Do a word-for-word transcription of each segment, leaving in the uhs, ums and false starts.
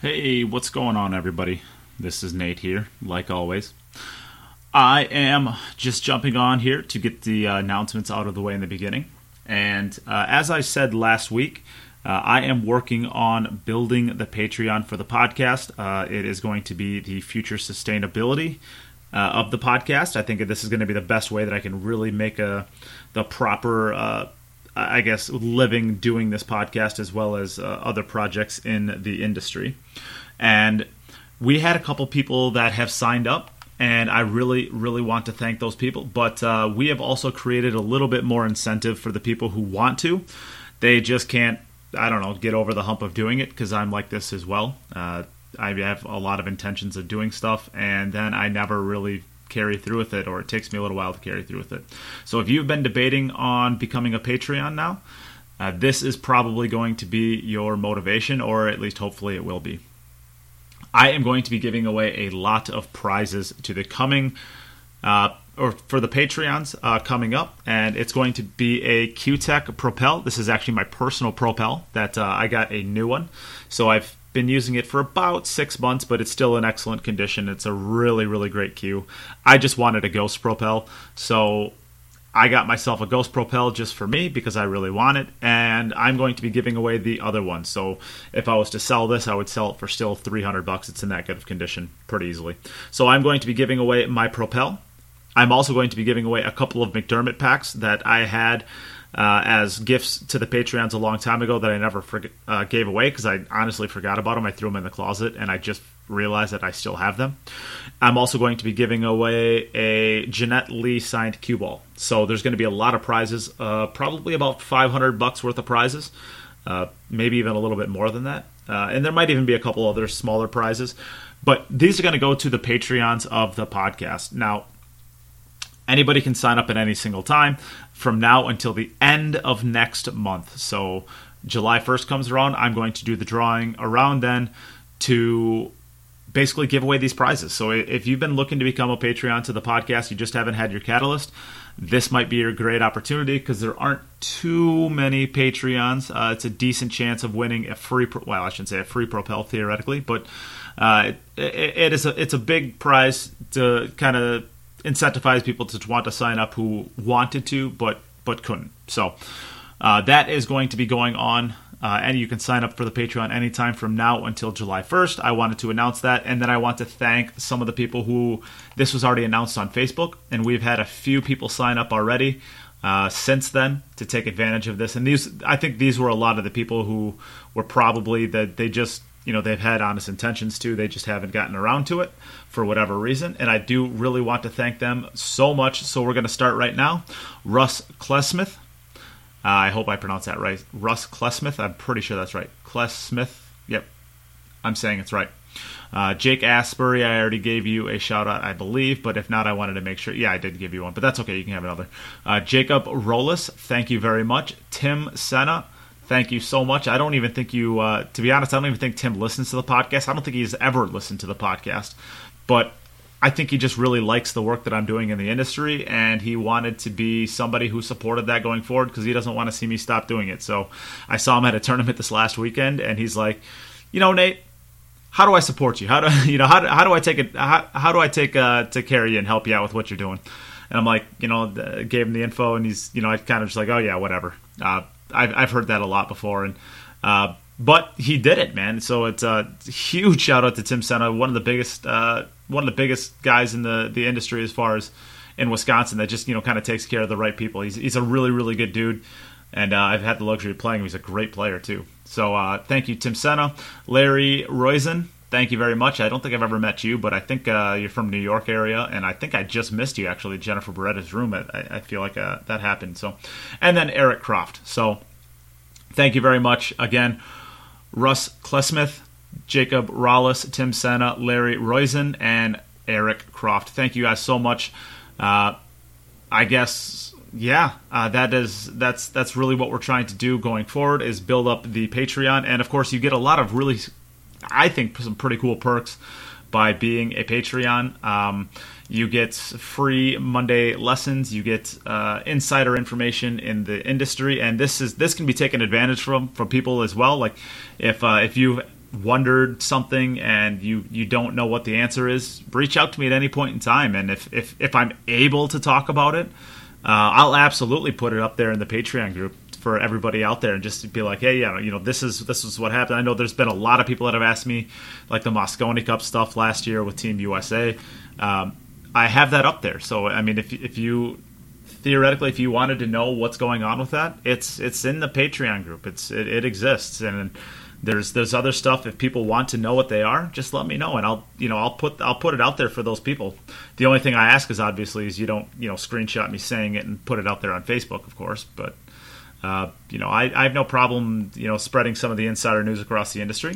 Hey, what's going on, everybody? This is Nate here, like always. I am just jumping on here to get the uh, announcements out of the way in the beginning. And uh, as I said last week, uh, I am working on building the Patreon for the podcast. Uh, it is going to be the future sustainability uh, of the podcast. I think this is going to be the best way that I can really make a the proper uh I guess, living doing this podcast as well as uh, other projects in the industry. And we had a couple people that have signed up, and I really, really want to thank those people. But uh, we have also created a little bit more incentive for the people who want to. They just can't, I don't know, get over the hump of doing it, because I'm like this as well. Uh, I have a lot of intentions of doing stuff, and then I never really carry through with it, or it takes me a little while to carry through with it. So if you've been debating on becoming a Patreon now, uh, this is probably going to be your motivation, or at least hopefully it will be. I am going to be giving away a lot of prizes to the coming, uh, or for the Patreons uh, coming up, and it's going to be a Q-Tech Propel. This is actually my personal Propel that uh, I got a new one. So I've been using it for about six months, but it's still in excellent condition. It's a really, really great Q. I just wanted a Ghost Propel, so I got myself a Ghost Propel just for me because I really want it, and I'm going to be giving away the other one. So if I was to sell this, I would sell it for still three hundred bucks. It's in that good of condition pretty easily. So I'm going to be giving away my Propel. I'm also going to be giving away a couple of McDermott packs that I had Uh, as gifts to the Patreons a long time ago that I never forget, uh, gave away because I honestly forgot about them. I threw them in the closet, and I just realized that I still have them. I'm also going to be giving away a Jeanette Lee signed cue ball. So there's going to be a lot of prizes, uh, probably about five hundred bucks worth of prizes, uh, maybe even a little bit more than that. Uh, and there might even be a couple other smaller prizes. But these are going to go to the Patreons of the podcast. Now, anybody can sign up at any single time from now until the end of next month. So July first comes around, I'm going to do the drawing around then to basically give away these prizes. So if you've been looking to become a Patreon to the podcast, you just haven't had your Catalyst, this might be your great opportunity because there aren't too many Patreons. Uh, it's a decent chance of winning a free, well, I shouldn't say a free Propel theoretically, but uh, it, it is a, it's a big prize to kind of incentivize people to want to sign up who wanted to but but couldn't. So uh, that is going to be going on, uh, and you can sign up for the Patreon anytime from now until July first. I wanted to announce that, and then I want to thank some of the people who this was already announced on Facebook, and we've had a few people sign up already uh, since then to take advantage of this. And these, I think these were a lot of the people who were probably that they just, you know, they've had honest intentions to, they just haven't gotten around to it for whatever reason. And I do really want to thank them so much. So we're going to start right now. Russ Klesmith. Uh, I hope I pronounced that right. Russ Klesmith. I'm pretty sure that's right. Klesmith. Yep. I'm saying it's right. Uh, Jake Asbury, I already gave you a shout out, I believe, but if not, I wanted to make sure. Yeah, I did give you one, but that's okay. You can have another. Uh, Jacob Rollis, thank you very much. Tim Senna, thank you so much. I don't even think you, uh, to be honest, I don't even think Tim listens to the podcast. I don't think he's ever listened to the podcast, but I think he just really likes the work that I'm doing in the industry, and he wanted to be somebody who supported that going forward because he doesn't want to see me stop doing it. So I saw him at a tournament this last weekend, and he's like, you know, Nate, how do I support you? How do you know? How do, how do I take it? How, how do I take uh, to care of you and help you out with what you're doing? And I'm like, you know, gave him the info, and he's, you know, I kind of just like, oh yeah, whatever. Uh, I've I've heard that a lot before, and uh, but he did it, man. So it's a huge shout out to Tim Senna, one of the biggest uh, one of the biggest guys in the, the industry as far as in Wisconsin that just, you know, kind of takes care of the right people. He's he's a really really good dude, and uh, I've had the luxury of playing him. He's a great player too. So uh, thank you, Tim Senna. Larry Roizen, thank you very much. I don't think I've ever met you, but I think uh, you're from New York area, and I think I just missed you actually, Jennifer Beretta's room. I, I feel like uh, that happened. So, and then Eric Croft. So thank you very much again, Russ Klesmith, Jacob Rollis, Tim Senna, Larry Roizen, and Eric Croft. Thank you guys so much. Uh, I guess. Yeah, uh, that is that's that's really what we're trying to do going forward is build up the Patreon, and of course you get a lot of really, I think, some pretty cool perks by being a Patreon. Um, you get free Monday lessons, you get uh, insider information in the industry, and this is this can be taken advantage from from people as well. Like if uh, if you wondered something and you, you don't know what the answer is, reach out to me at any point in time. And if, if, if I'm able to talk about it, uh, I'll absolutely put it up there in the Patreon group for everybody out there and just be like, hey, yeah, you know, this is this is what happened. I know there's been a lot of people that have asked me, like the Mosconi Cup stuff last year with Team U S A. Um, I have that up there. So, I mean, if if you theoretically, if you wanted to know what's going on with that, it's it's in the Patreon group. It's it, it exists, and there's there's other stuff. If people want to know what they are, just let me know, and I'll you know I'll put I'll put it out there for those people. The only thing I ask is obviously is you don't you know screenshot me saying it and put it out there on Facebook, of course, but. Uh, you know, I, I have no problem, you know, spreading some of the insider news across the industry.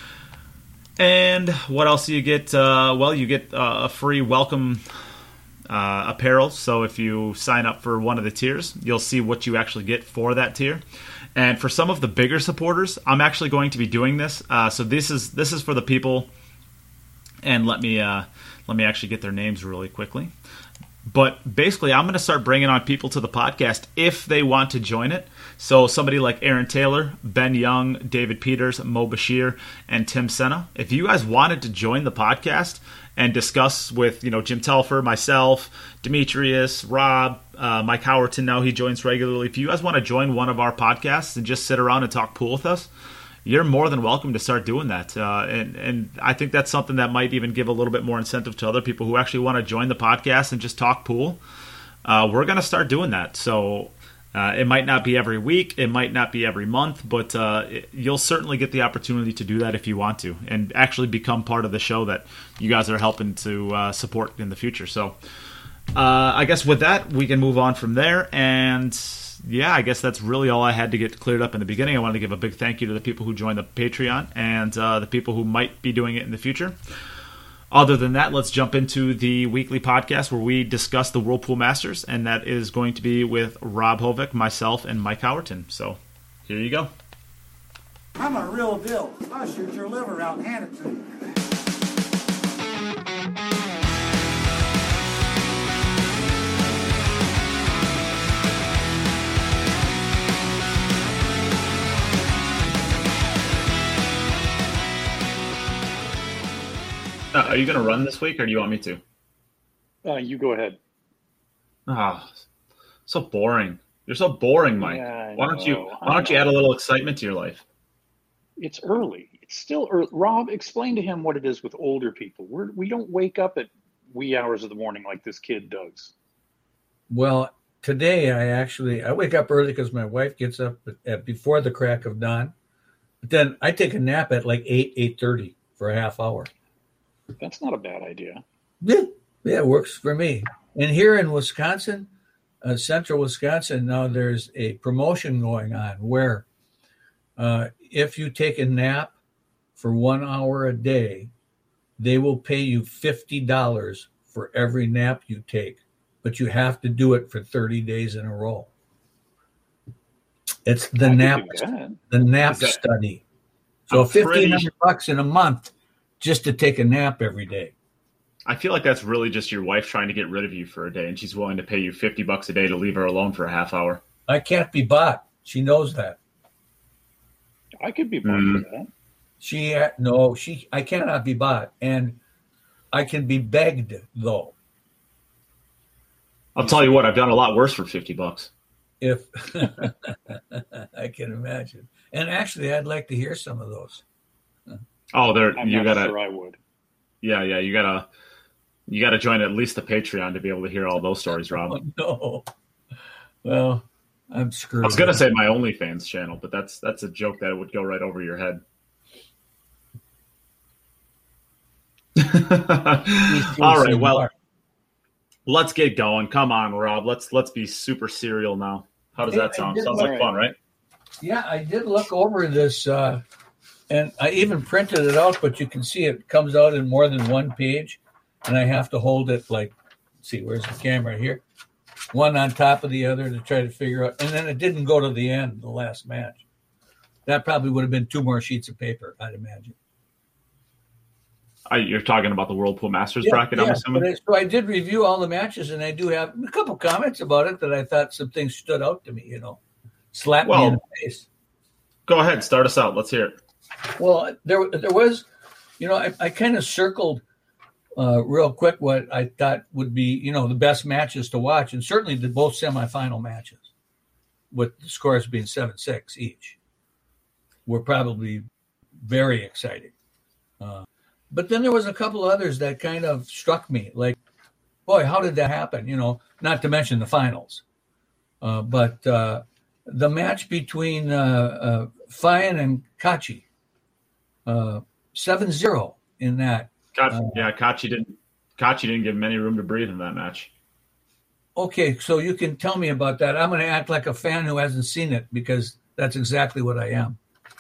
And what else do you get? Uh, well, you get uh, a free welcome uh, apparel. So if you sign up for one of the tiers, you'll see what you actually get for that tier. And for some of the bigger supporters, I'm actually going to be doing this. Uh, so this is this is for the people. And let me uh, let me actually get their names really quickly. But basically, I'm going to start bringing on people to the podcast if they want to join it. So somebody like Aaron Taylor, Ben Young, David Peters, Mo Bashir, and Tim Senna. If you guys wanted to join the podcast and discuss with, you know, Jim Telfer, myself, Demetrius, Rob, uh, Mike Howerton, now he joins regularly. If you guys want to join one of our podcasts and just sit around and talk pool with us, you're more than welcome to start doing that. Uh, and, and I think that's something that might even give a little bit more incentive to other people who actually want to join the podcast and just talk pool. Uh, we're going to start doing that. So uh, it might not be every week. It might not be every month. But uh, it, you'll certainly get the opportunity to do that if you want to and actually become part of the show that you guys are helping to uh, support in the future. So uh, I guess with that, we can move on from there. And yeah, I guess that's really all I had to get cleared up in the beginning. I wanted to give a big thank you to the people who joined the Patreon and uh, the people who might be doing it in the future. Other than that, let's jump into the weekly podcast where we discuss the Whirlpool Masters, and that is going to be with Rob Hovick, myself, and Mike Howerton. So here you go. I'm a real deal. I'll shoot your liver out and hand it to you. Uh, are you going to run this week, or do you want me to? Uh, you go ahead. Ah, oh, so boring. You're so boring, Mike. Yeah, why don't know, you Why don't you add a little excitement to your life? It's early. It's still early. Rob, explain to him what it is with older people. We're, we don't wake up at wee hours of the morning like this kid does. Well, today I actually I wake up early because my wife gets up at, at before the crack of dawn. But then I take a nap at like eight eight thirty for a half hour. That's not a bad idea. Yeah, yeah, it works for me. And here in Wisconsin, uh, central Wisconsin, now there's a promotion going on where uh, if you take a nap for one hour a day, they will pay you fifty dollars for every nap you take, but you have to do it for thirty days in a row. It's the I nap, the nap that, study. So I'm fifteen hundred pretty... bucks in a month just to take a nap every day. I feel like that's really just your wife trying to get rid of you for a day, and she's willing to pay you fifty bucks a day to leave her alone for a half hour. I can't be bought. She knows that. I could be bought mm. for that. She no, she. I cannot be bought, and I can be begged though. I'll tell you what, I've done a lot worse for fifty bucks. If I can imagine, and actually, I'd like to hear some of those. Oh, there I'm you not gotta. Sure I would. Yeah, yeah, you gotta, you gotta join at least the Patreon to be able to hear all those stories, Rob. Oh, no, well, I'm screwed. I was gonna say my OnlyFans channel, but that's that's a joke that would go right over your head. All right, well, let's get going. Come on, Rob. Let's let's be super serial now. How does that sound? Sounds like fun, right? Yeah, I did look over this, uh, and I even printed it out, but you can see it comes out in more than one page, and I have to hold it like, let's see, where's the camera here? One on top of the other to try to figure out, and then it didn't go to the end, the last match. That probably would have been two more sheets of paper, I'd imagine. I, you're talking about the Whirlpool Masters yeah, bracket, I'm yeah, assuming? I, so I did review all the matches, and I do have a couple comments about it that I thought some things stood out to me, you know. Slapped well, me in the face. Go ahead. Start us out. Let's hear it. Well, there there was, you know, I, I kind of circled uh, real quick what I thought would be, you know, the best matches to watch, and certainly the both semifinal matches, with the scores being seven six each, were probably very exciting. Uh, but then there was a couple others that kind of struck me, like, boy, how did that happen? You know, not to mention the finals, uh, but uh, the match between uh, uh, Fayan and Kachi. Uh, seven zero in that. Kachi, uh, yeah, Kachi didn't. Kachi didn't give him any room to breathe in that match. Okay, so you can tell me about that. I'm going to act like a fan who hasn't seen it because that's exactly what I am.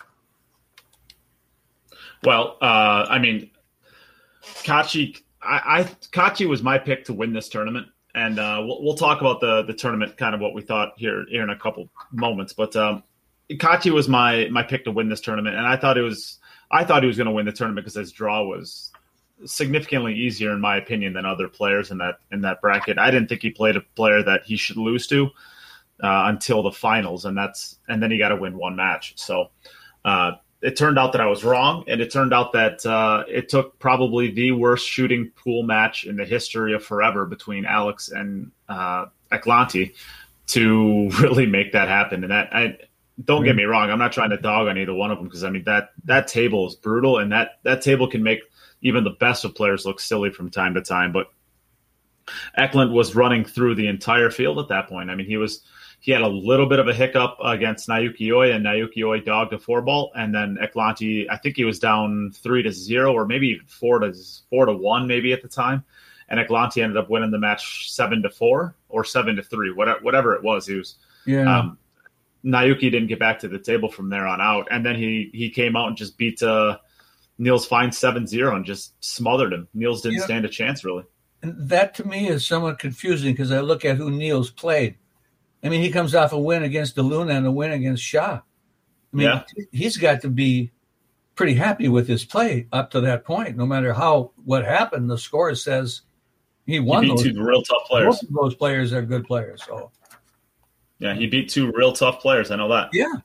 Well, uh, I mean, Kachi, I, I Kachi was my pick to win this tournament, and uh, we'll, we'll talk about the the tournament, kind of what we thought here, here in a couple moments. But um, Kachi was my my pick to win this tournament, and I thought it was. I thought he was going to win the tournament because his draw was significantly easier, in my opinion, than other players in that in that bracket. I didn't think he played a player that he should lose to uh, until the finals, and that's and then he got to win one match. So uh, it turned out that I was wrong, and it turned out that uh, it took probably the worst shooting pool match in the history of forever between Alex and uh, Eklunti to really make that happen. And that I. Don't get me wrong. I'm not trying to dog on either one of them because, I mean, that, that table is brutal, and that, that table can make even the best of players look silly from time to time. But Eklund was running through the entire field at that point. I mean, he was he had a little bit of a hiccup against Naoki Oi, and Naoki Oi dogged a four ball, and then Eklunti, I think he was down three to zero or maybe even four to four to one maybe at the time, and Eklunti ended up winning the match seven to four or seven to three, whatever whatever it was. He was Yeah. Um, Naoki didn't get back to the table from there on out. And then he, he came out and just beat uh, Niels Fine seven zero and just smothered him. Niels didn't Yeah. stand a chance, really. And that to me is somewhat confusing because I look at who Niels played. I mean, he comes off a win against DeLuna and a win against Shah. I mean, Yeah. he's got to be pretty happy with his play up to that point. No matter how what happened, the score says he won He beat those. two real tough players. Both of those players are good players. So Yeah, he beat two real tough players. I know that. yeah,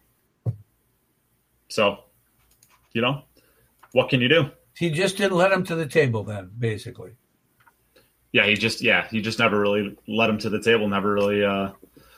So, you know, what can you do? he just didn't let him to the table then, basically. Yeah, he just yeah, he just never really led him to the table. Never really. Uh,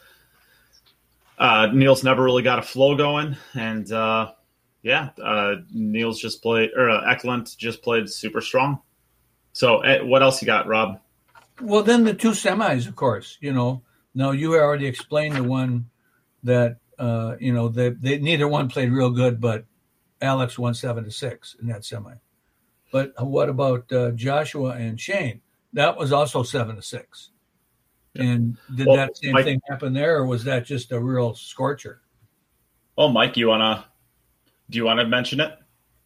uh, Niels never really got a flow going, and uh, yeah, uh, Niels just played or uh, Eklund just played super strong. So, uh, what else you got, Rob? Well, then the two semis, of course, you know. Now, you already explained the one that, uh, you know, they, they neither one played real good, but Alex won seven to six in that semi. But what about uh, Joshua and Shane? That was also seven to six. Yeah. And did Well, that same Mike- thing happen there, or was that just a real scorcher? Oh, Mike, you wanna? Do you want to mention it?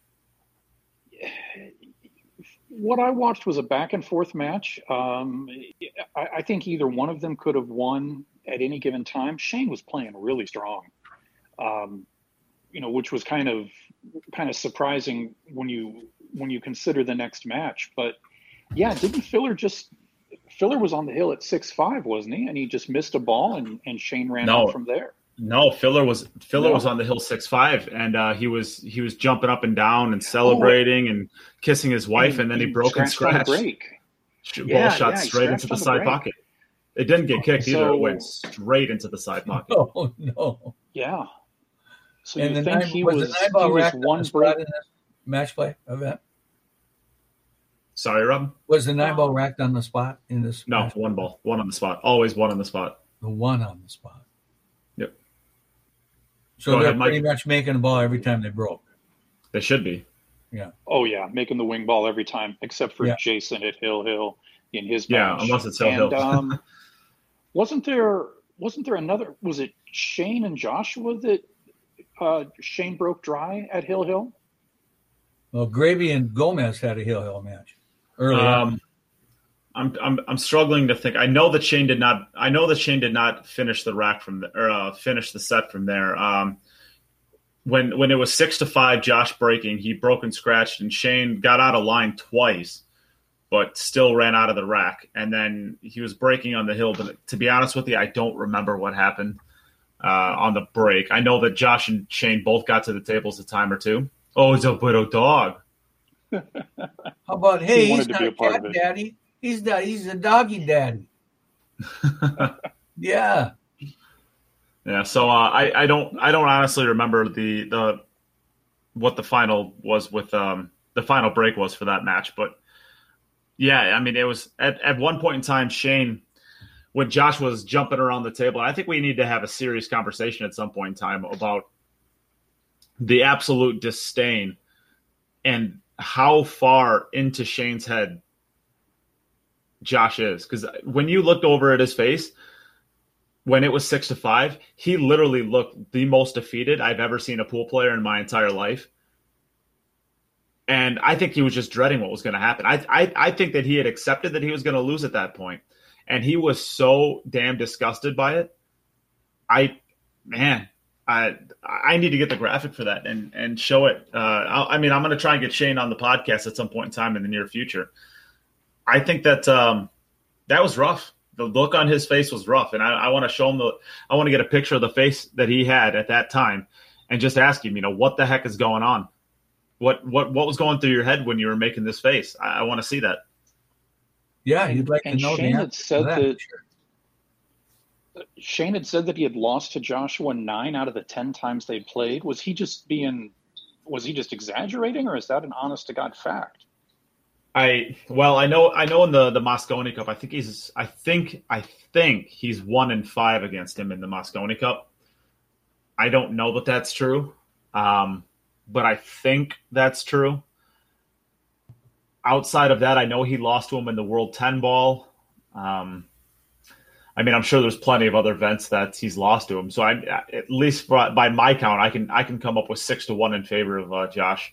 What I watched was a back and forth match. Um, I, I think either one of them could have won at any given time. Shane was playing really strong, um, you know, which was kind of kind of surprising when you when you consider the next match. But yeah, didn't Filler just Filler was on the hill at six five, wasn't he? And he just missed a ball, and, and Shane ran No. out from there. No, Filler was Filler No. was on the hill six five, and uh, he was he was jumping up and down and celebrating and kissing his wife, and then he, broke and scratched on the scratched. break. Sh- Ball Yeah, shot yeah, he straight into scratched the on the side break. pocket. It didn't get kicked either; So- it went straight into the side pocket. Oh, no. Yeah. So And you the think nine, he was, was, the nine ball he was racked on one the spot break? in this match play event? Sorry, Rob. Was the nine ball racked on the spot in this? No, match? one ball, one on the spot. Always one on the spot. The one on the spot. Yep. So Go they're ahead, Mike. pretty much making the ball every time they broke. They should be. Yeah. Oh yeah, making the wing ball every time, except for Yeah. Jason at Hill Hill in his Yeah, match. unless it's Hill and, Hill. um, wasn't there? Wasn't there another? Was it Shane and Joshua that uh, Shane broke dry at Hill Hill? Well, Gravy and Gomez had a Hill Hill match early on. Um, I'm I'm I'm struggling to think. I know that Shane did not. I know that Shane did not finish the rack from the, or uh, finish the set from there. Um, when when it was six to five, Josh breaking, he broke and scratched, and Shane got out of line twice, but still ran out of the rack. And then he was breaking on the hill. But to be honest with you, I don't remember what happened uh, on the break. I know that Josh and Shane both got to the tables a time or two Oh, it's a little dog. How about, hey, He wanted he's to not be a a part cat of it. daddy. He's not. He's a doggy daddy. Yeah. Yeah, so uh, I, I don't I don't honestly remember the the what the final was with um the final break was for that match, but yeah, I mean it was at, at one point in time Shane, when Josh was jumping around the table, I think we need to have a serious conversation at some point in time about the absolute disdain and how far into Shane's head Josh is. Because when you looked over at his face, when it was six to five, he literally looked the most defeated I've ever seen a pool player in my entire life. And I think he was just dreading what was going to happen. I, I I think that he had accepted that he was going to lose at that point, and he was so damn disgusted by it. I, man, I I need to get the graphic for that and and show it. Uh, I, I mean, I'm going to try and get Shane on the podcast at some point in time in the near future. I think that um, that was rough. The look on his face was rough, and I, I want to show him the. I want to get a picture of the face that he had at that time, and just ask him, you know, what the heck is going on? What what what was going through your head when you were making this face? I, I want to see that. Yeah, you'd like And to know Shane the had answer said to that. that Shane had said that he had lost to Joshua nine out of the ten times they played. Was he just being? Was he just exaggerating, or is that an honest to God fact? I well, I know I know in the the Mosconi Cup, I think he's I think I think he's one in five against him in the Mosconi Cup. I don't know that that's true, um, but I think that's true. Outside of that, I know he lost to him in the World ten Ball. Um, I mean, I'm sure there's plenty of other events that he's lost to him. So I, at least by, by my count, I can I can come up with six to one in favor of uh, Josh.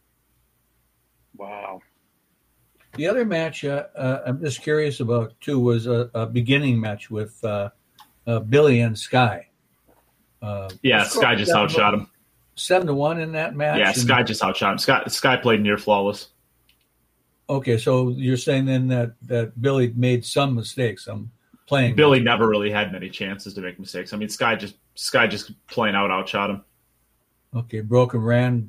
Wow. The other match uh, uh, I'm just curious about, too, was a, a beginning match with uh, uh, Billy and Sky. Uh, Yeah, Sky just outshot him. Seven to one in that match? Yeah, and- Sky just outshot him. Sky, Sky played near flawless. Okay, so you're saying then that, that Billy made some mistakes. I'm playing. Billy never really had many chances to make mistakes. I mean, Sky just Sky just plain out outshot him. Okay, broken ran.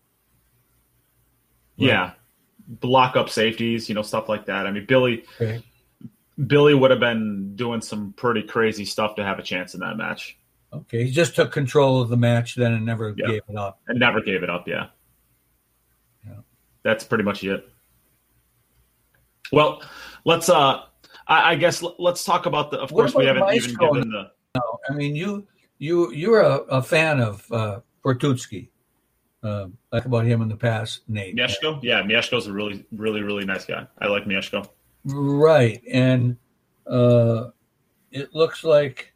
Yeah, block up safeties, you know, stuff like that. I mean, Billy Okay. Billy would have been doing some pretty crazy stuff to have a chance in that match, Okay, he just took control of the match then and never Yeah. gave it up. and never gave it up. Yeah, Yeah. that's pretty much it. Well, let's. Uh, I, I guess l- let's talk about the. Of What course, we about haven't even Maestro? given the. I mean, you you you're a, a fan of uh, Bertucci. Uh, like about him in the past, Nate. Mieszko? Yeah, Mieszko's a really, really, really nice guy. I like Mieszko. Right, and uh, it looks like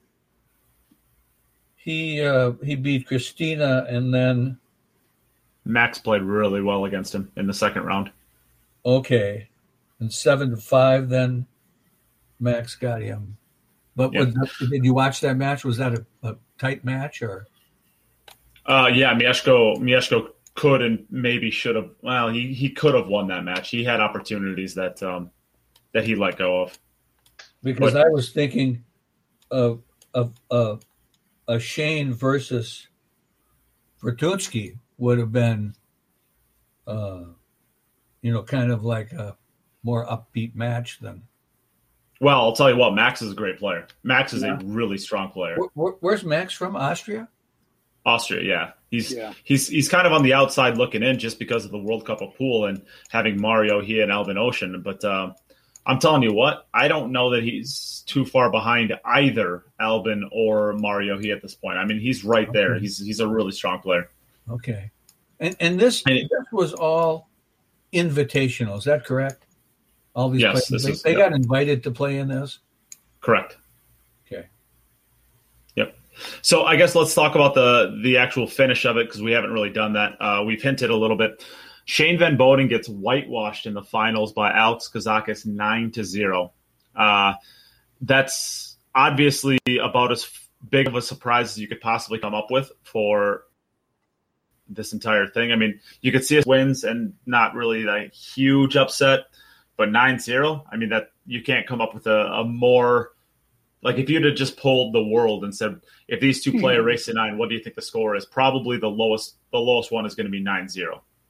he uh, he beat Christina, and then Max played really well against him in the second round. okay, and seven to five. Then Max got him. But Yeah. was that, did you watch that match? Was that a, a tight match or? Uh, yeah, Mieszko, Mieszko could and maybe should have. Well, he, he could have won that match. He had opportunities that um, that he let go of. Because But- I was thinking of of of a Shane versus Bertucci would have been, uh, you know, kind of like a more upbeat match than. Well, I'll tell you what, Max is a great player. Max is Yeah. a really strong player. Where, where, where's Max from? Austria? Austria, yeah. He's Yeah. he's he's kind of on the outside looking in just because of the World Cup of pool and having Mario he and Alvin Ocean. But uh, I'm telling you what, I don't know that he's too far behind either Albin or Mario he at this point. I mean, he's right there. Okay. He's he's a really strong player. Okay, and and this, And- this was all invitational. Is that correct? All these Yes, players, this they, is- they yeah. got invited to play in this. Correct. Okay. Yep. So I guess let's talk about the the actual finish of it because we haven't really done that. Uh, we've hinted a little bit. Shane Van Boden gets whitewashed in the finals by Alex Kazakis nine to zero. Uh, that's obviously about as big of a surprise as you could possibly come up with for this entire thing. I mean, you could see us wins and not really a huge upset, but nine zero, I mean, that you can't come up with a, a more like if you'd have just pulled the world and said, if these two play a race to nine, what do you think the score is? Probably the lowest, the lowest one is going to be nine zero.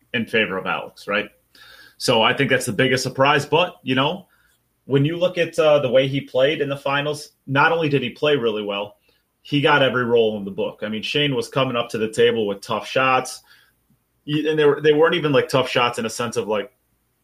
in favor of Alex, right? So I think that's the biggest surprise. But, you know, when you look at uh, the way he played in the finals, not only did he play really well, he got every role in the book. I mean, Shane was coming up to the table with tough shots. And they, were, they weren't even like tough shots in a sense of like,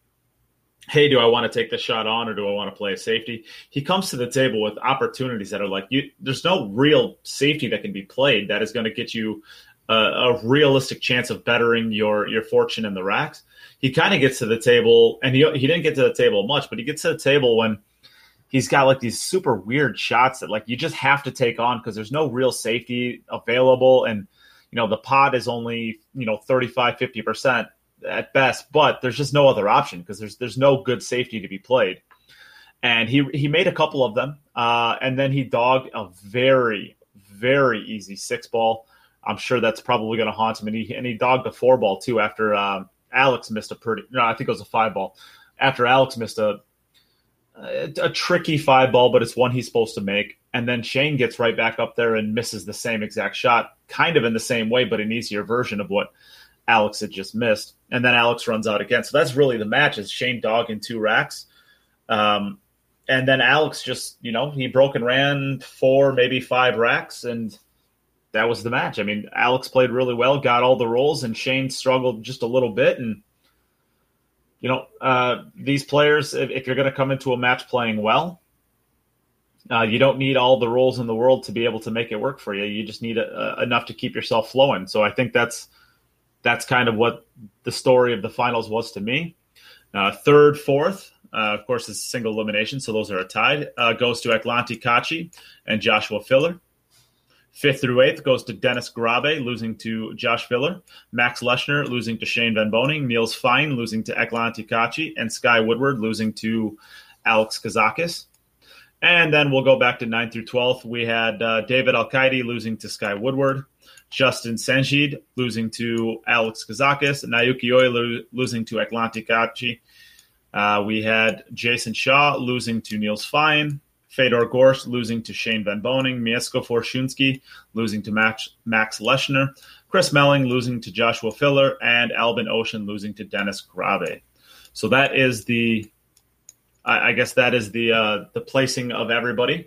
hey, do I want to take the shot on or do I want to play a safety? He comes to the table with opportunities that are like, you, there's no real safety that can be played that is going to get you a, a realistic chance of bettering your, your fortune in the racks. He kind of gets to the table, and he, he didn't get to the table much, but he gets to the table when he's got like these super weird shots that like you just have to take on because there's no real safety available. And, you know, the pot is only, you know, thirty-five, fifty percent. At best, but there's just no other option because there's there's no good safety to be played. And he he made a couple of them, uh, and then he dogged a very, very easy six ball. I'm sure that's probably going to haunt him. And he and he dogged a four ball too after um, Alex missed a pretty. No, I think it was a five ball. After Alex missed a, a a tricky five ball, but it's one he's supposed to make. And then Shane gets right back up there and misses the same exact shot, kind of in the same way, but an easier version of what Alex had just missed. And then Alex runs out again. So that's really the match, is Shane dogging two racks. Um, and then Alex just, you know, he broke and ran four, maybe five racks, and that was the match. I mean, Alex played really well, got all the rolls, and Shane struggled just a little bit. And, you know, uh, these players, if, if you're going to come into a match playing well, uh, you don't need all the rolls in the world to be able to make it work for you. You just need a, a, enough to keep yourself flowing. So I think that's, That's kind of what the story of the finals was to me. Uh, third, fourth, uh, of course, it's single elimination, so those are a tie, uh, goes to Eglantij Kaci and Joshua Filler. Fifth through eighth goes to Dennis Grabe, losing to Josh Filler. Max Leshner losing to Shane Van Boening. Niels Fine losing to Eglantij Kaci. And Sky Woodward losing to Alex Kazakis. And then we'll go back to ninth through twelfth. We had uh, David Al-Qaidi losing to Sky Woodward. Justin Senjid losing to Alex Kazakis, Naoki Oi lo- losing to Eglantij Kaci. Uh, we had Jason Shaw losing to Niels Fine, Fedor Gorst losing to Shane Van Boening, Mieszko Forszuński losing to Max, Max Leshner, Chris Melling losing to Joshua Filler, and Albin Ocean losing to Dennis Grabe. So that is the, I, I guess that is the uh, the placing of everybody.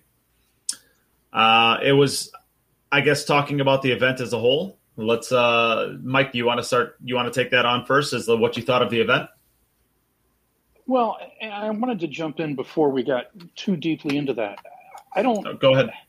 Uh, it was. I guess talking about the event as a whole, let's, uh, Mike, do you want to start, you want to take that on first as the, what you thought of the event? Well, I wanted to jump in before we got too deeply into that. I don't, oh, go ahead.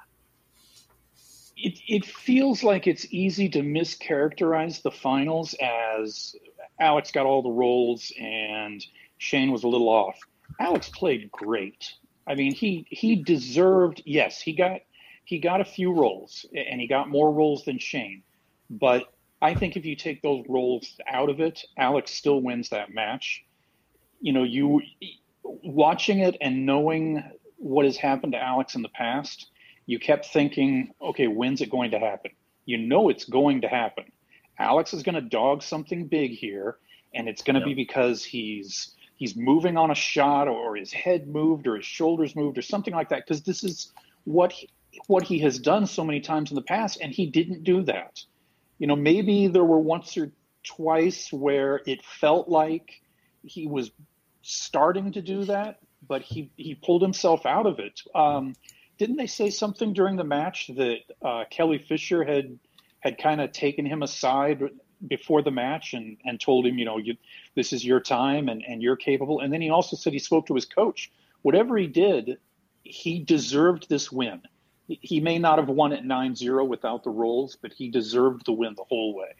It, it feels like it's easy to mischaracterize the finals as Alex got all the rolls and Shane was a little off. Alex played great. I mean, he, he deserved, yes, he got, He got a few rolls, and he got more rolls than Shane. But I think if you take those rolls out of it, Alex still wins that match. You know, you watching it and knowing what has happened to Alex in the past, you kept thinking, okay, when's it going to happen? You know it's going to happen. Alex is going to dog something big here, and it's going to yep. be because he's he's moving on a shot, or his head moved, or his shoulders moved, or something like that, because this is what he, what he has done so many times in the past, and he didn't do that. You know, maybe there were once or twice where it felt like he was starting to do that, but he, he pulled himself out of it. Um, didn't they say something during the match that uh, Kelly Fisher had had kind of taken him aside before the match and, and told him, you know, you, this is your time and, and you're capable. And then he also said he spoke to his coach. Whatever he did, he deserved this win. He may not have won at nine zero without the rolls, but he deserved the win the whole way.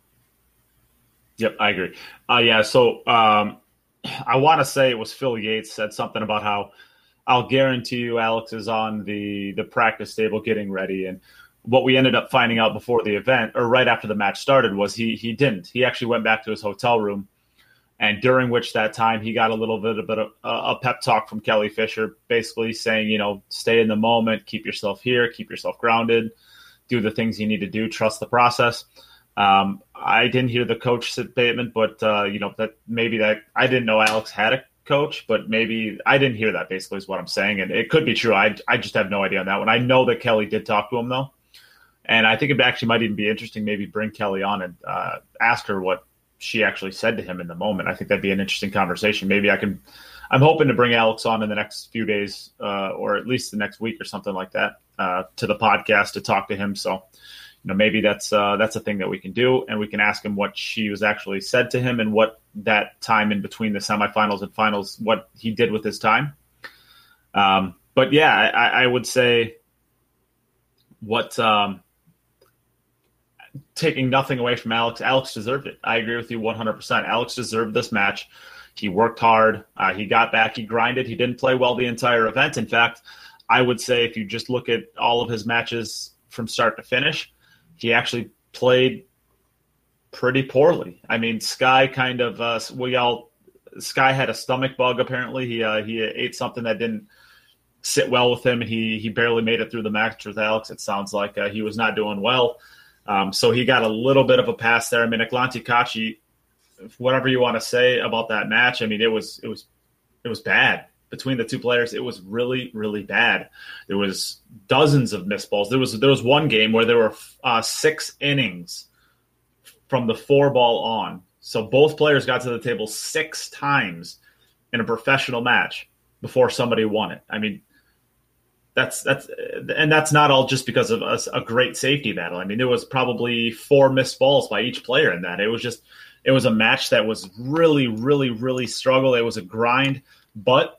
Yep, I agree. Uh, yeah, so um, I want to say it was Phil Yates said something about how I'll guarantee you Alex is on the, the practice table getting ready. And what we ended up finding out before the event, or right after the match started, was he he didn't. He actually went back to his hotel room, and during which that time he got a little bit, a bit of uh, a pep talk from Kelly Fisher, basically saying, you know, stay in the moment, keep yourself here, keep yourself grounded, do the things you need to do, trust the process. Um, I didn't hear the coach statement, but, uh, you know, that maybe that I didn't know Alex had a coach, but maybe I didn't hear that, basically is what I'm saying. And it could be true. I, I just have no idea on that one. I know that Kelly did talk to him, though. And I think it actually might even be interesting, maybe bring Kelly on and uh, ask her what she actually said to him in the moment. I think that'd be an interesting conversation. Maybe I can. I'm hoping to bring Alex on in the next few days, uh, or at least the next week or something like that, uh, to the podcast to talk to him. So, you know, maybe that's uh, that's a thing that we can do, and we can ask him what she was actually said to him and what that time in between the semifinals and finals, what he did with his time. Um, but yeah, I, I would say what. Um, Taking nothing away from Alex, Alex deserved it. I agree with you one hundred percent. Alex deserved this match. He worked hard. Uh, he got back. He grinded. He didn't play well the entire event. In fact, I would say if you just look at all of his matches from start to finish, he actually played pretty poorly. I mean, Sky kind of uh, we all Sky had a stomach bug. Apparently, he uh, he ate something that didn't sit well with him, and he he barely made it through the match with Alex. It sounds like uh, he was not doing well. Um, so he got a little bit of a pass there. I mean, Eglantye Caci, whatever you want to say about that match, I mean, it was it was it was bad between the two players. It was really, really bad. There was dozens of missed balls. There was there was one game where there were uh, six innings from the four ball on. So both players got to the table six times in a professional match before somebody won it. I mean, That's that's and that's not all just because of a, a great safety battle. I mean, there was probably four missed balls by each player in that. It was just it was a match that was really, really, really struggle. It was a grind, but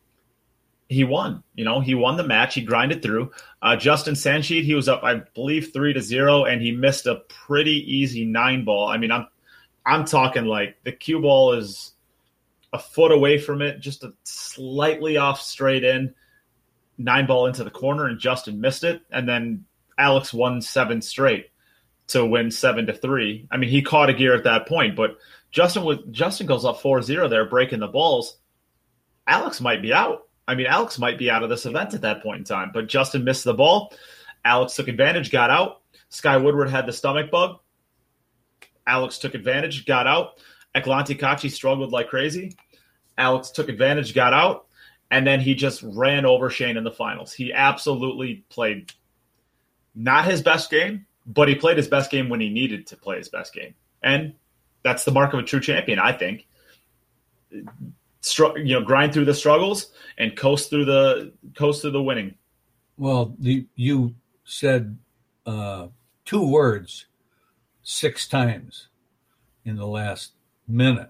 he won. You know, he won the match. He grinded through. Uh, Justin Sanchit, he was up, I believe, three to zero, and he missed a pretty easy nine ball. I mean, I'm I'm talking like the cue ball is a foot away from it, just a slightly off straight in. Nine ball into the corner, and Justin missed it. And then Alex won seven straight to win seven to three. I mean, he caught a gear at that point, but Justin was, Justin goes up four zero there, breaking the balls. Alex might be out. I mean, Alex might be out of this event at that point in time, but Justin missed the ball. Alex took advantage, got out. Sky Woodward had the stomach bug. Alex took advantage, got out. Eglantye Caci struggled like crazy. Alex took advantage, got out. And then he just ran over Shane in the finals. He absolutely played not his best game, but he played his best game when he needed to play his best game. And that's the mark of a true champion, I think. Stru- you know, grind through the struggles and coast through the coast through the winning. Well, the, you said uh, two words six times in the last minute,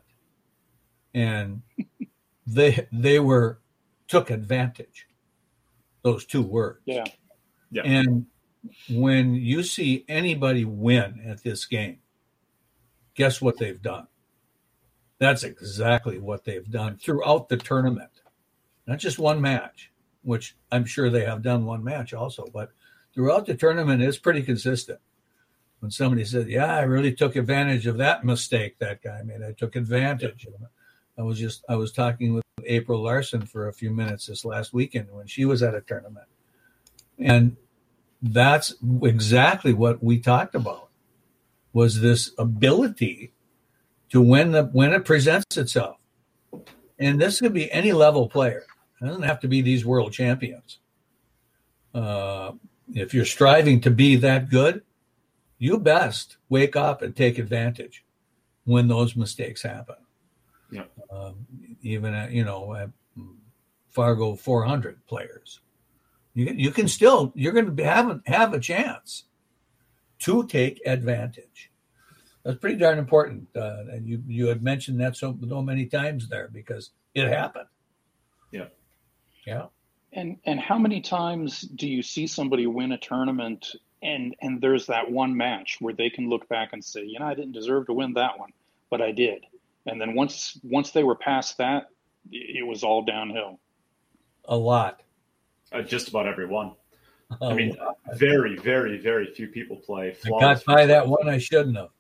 and they they were. Took advantage. Those two words. Yeah. Yeah. And when you see anybody win at this game, guess what they've done? That's exactly what they've done throughout the tournament. Not just one match, which I'm sure they have done one match also, but throughout the tournament, it's pretty consistent. When somebody said, yeah, I really took advantage of that mistake that guy made. I took advantage of it. I was just, I was talking with April Larson for a few minutes this last weekend when she was at a tournament. And that's exactly what we talked about, was this ability to win the, when it presents itself. And this could be any level player. It doesn't have to be these world champions. Uh, if you're striving to be that good, you best wake up and take advantage when those mistakes happen. Yeah. Um, even at, you know, at Fargo four hundred players, you you can still you're going to be, have have a chance to take advantage. That's pretty darn important, uh, and you you had mentioned that so so many times there because it happened. Yeah, yeah. And and how many times do you see somebody win a tournament and and there's that one match where they can look back and say, you know, I didn't deserve to win that one, but I did. And then once once they were past that, it was all downhill. A lot. Uh, just about every one. A I mean, lot. very, very, very few people play I got by that one I shouldn't have.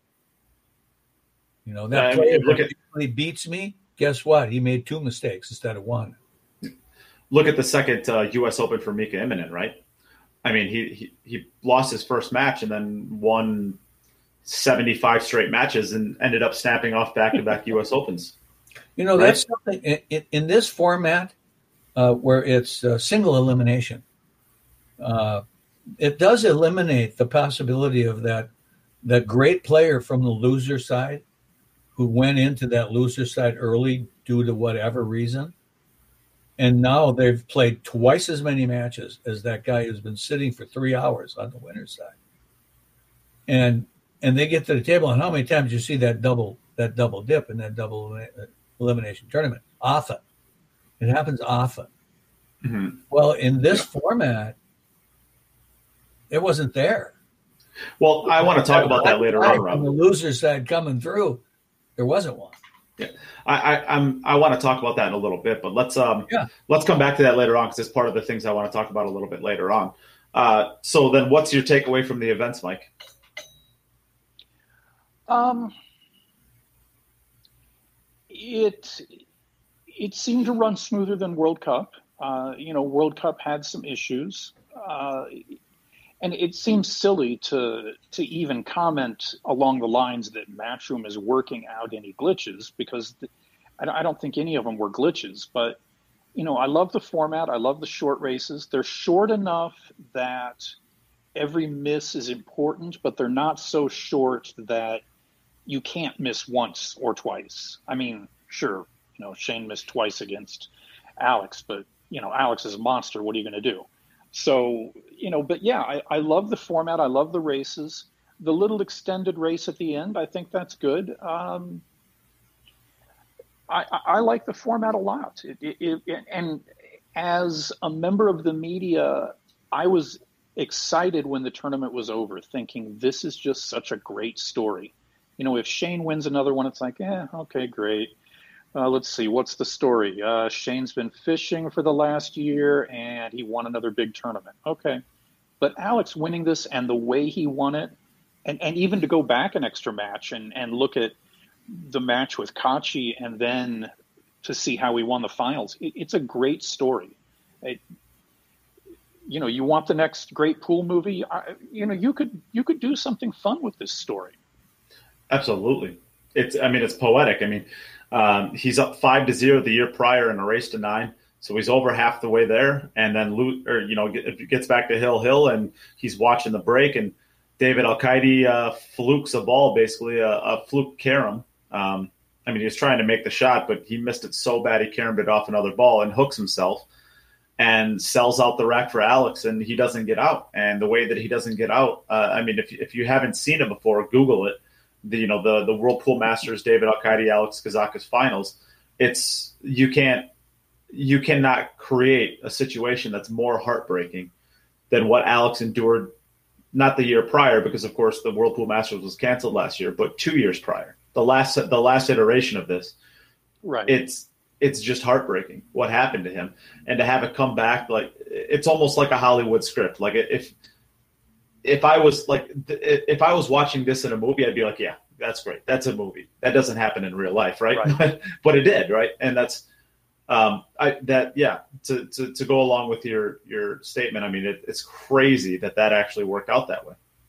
You know, that uh, player look that usually beats me, guess what? He made two mistakes instead of one. Look at the second uh, U S Open for Mika Immonen, right? I mean, he, he, he lost his first match and then won seventy-five straight matches and ended up snapping off back-to-back U S Opens. You know, right? that's something in, in, in this format uh, where it's uh, single elimination. Uh, it does eliminate the possibility of that that great player from the loser side who went into that loser side early due to whatever reason. And now they've played twice as many matches as that guy who's been sitting for three hours on the winner's side. And and they get to the table, and how many times you see that double that double dip in that double elimination tournament? Often. It happens often. Mm-hmm. Well, in this format, it wasn't there. Well, I want to talk about that later on, Rob. On the loser side coming through, there wasn't one. Yeah, I, I, I'm. I want to talk about that in a little bit, but let's um, yeah. let's come back to that later on because it's part of the things I want to talk about a little bit later on. Uh, so then, what's your takeaway from the events, Mike? Um, it it seemed to run smoother than World Cup. Uh, you know, World Cup had some issues. Uh, And it seems silly to to even comment along the lines that Matchroom is working out any glitches, because the, I don't think any of them were glitches. But, you know, I love the format. I love the short races. They're short enough that every miss is important, but they're not so short that you can't miss once or twice. I mean, sure, you know, Shane missed twice against Alex, but, you know, Alex is a monster. What are you going to do? So, you know, but yeah, I, I love the format. I love the races. The little extended race at the end, I think that's good. Um, I, I like the format a lot. It, it, it, and as a member of the media, I was excited when the tournament was over, thinking this is just such a great story. You know, if Shane wins another one, it's like, eh, okay, great. Uh, let's see, what's the story? Uh, Shane's been fishing for the last year, and he won another big tournament. Okay. But Alex winning this and the way he won it, and, and even to go back an extra match and, and look at the match with Kachi and then to see how he won the finals, it, it's a great story. It, you know, you want the next great pool movie, I, you know, you could you could do something fun with this story. Absolutely. It's, I mean, it's poetic. I mean, Um, he's up five to zero the year prior in a race to nine, so he's over half the way there. And then, or you know, get, gets back to Hill Hill, and he's watching the break. And David Al-Qaidi uh, flukes a ball, basically a, a fluke carom. Um, I mean, he was trying to make the shot, but he missed it so bad he caromed it off another ball and hooks himself and sells out the rack for Alex, and he doesn't get out. And the way that he doesn't get out, uh, I mean, if if you haven't seen it before, Google it. The, you know, the, the World Pool Masters, David Al-Qaidi, Alex Kazakis finals. It's, you can't, you cannot create a situation that's more heartbreaking than what Alex endured, not the year prior, because of course the World Pool Masters was canceled last year, but two years prior, the last, the last iteration of this. Right. It's, it's just heartbreaking what happened to him, and to have it come back, like, it's almost like a Hollywood script. Like if, If I was like, if I was watching this in a movie, I'd be like, yeah, that's great. That's a movie. That doesn't happen in real life, right? right. But, but it did, right? And that's um, I, that, yeah. To, to to go along with your your statement, I mean, it, it's crazy that that actually worked out that way.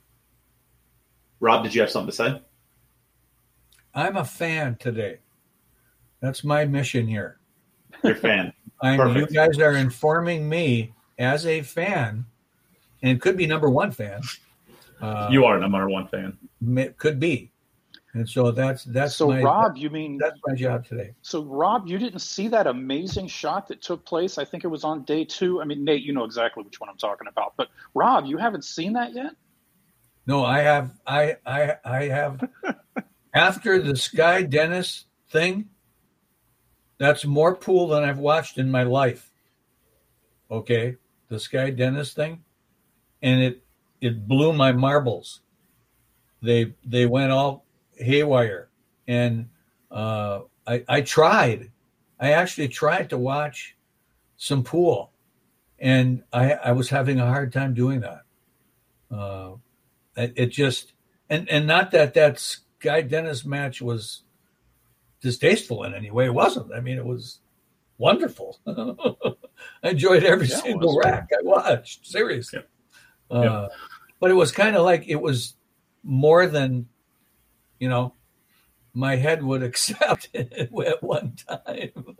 Rob, did you have something to say? I'm a fan today. That's my mission here. You're a fan. I'm, you guys are informing me as a fan. And it could be number one fan. Uh, you are number one fan. It could be. And so that's that's so my, Rob, that, you mean that's my job today. So Rob, you didn't see that amazing shot that took place? I think it was on day two. I mean, Nate, you know exactly which one I'm talking about. But Rob, you haven't seen that yet? No, I have. I I I have. After the Sky Dennis thing, that's more pool than I've watched in my life. Okay, the Sky Dennis thing. And it it blew my marbles. They they went all haywire, and uh, I I tried. I actually tried to watch some pool, and I I was having a hard time doing that. Uh, it, it just and and not that that Sky Dennis match was distasteful in any way. It wasn't. I mean, it was wonderful. I enjoyed every yeah, single rack I watched. Seriously. Yeah. Uh, yeah. But it was kind of like it was more than, you know, my head would accept at one time.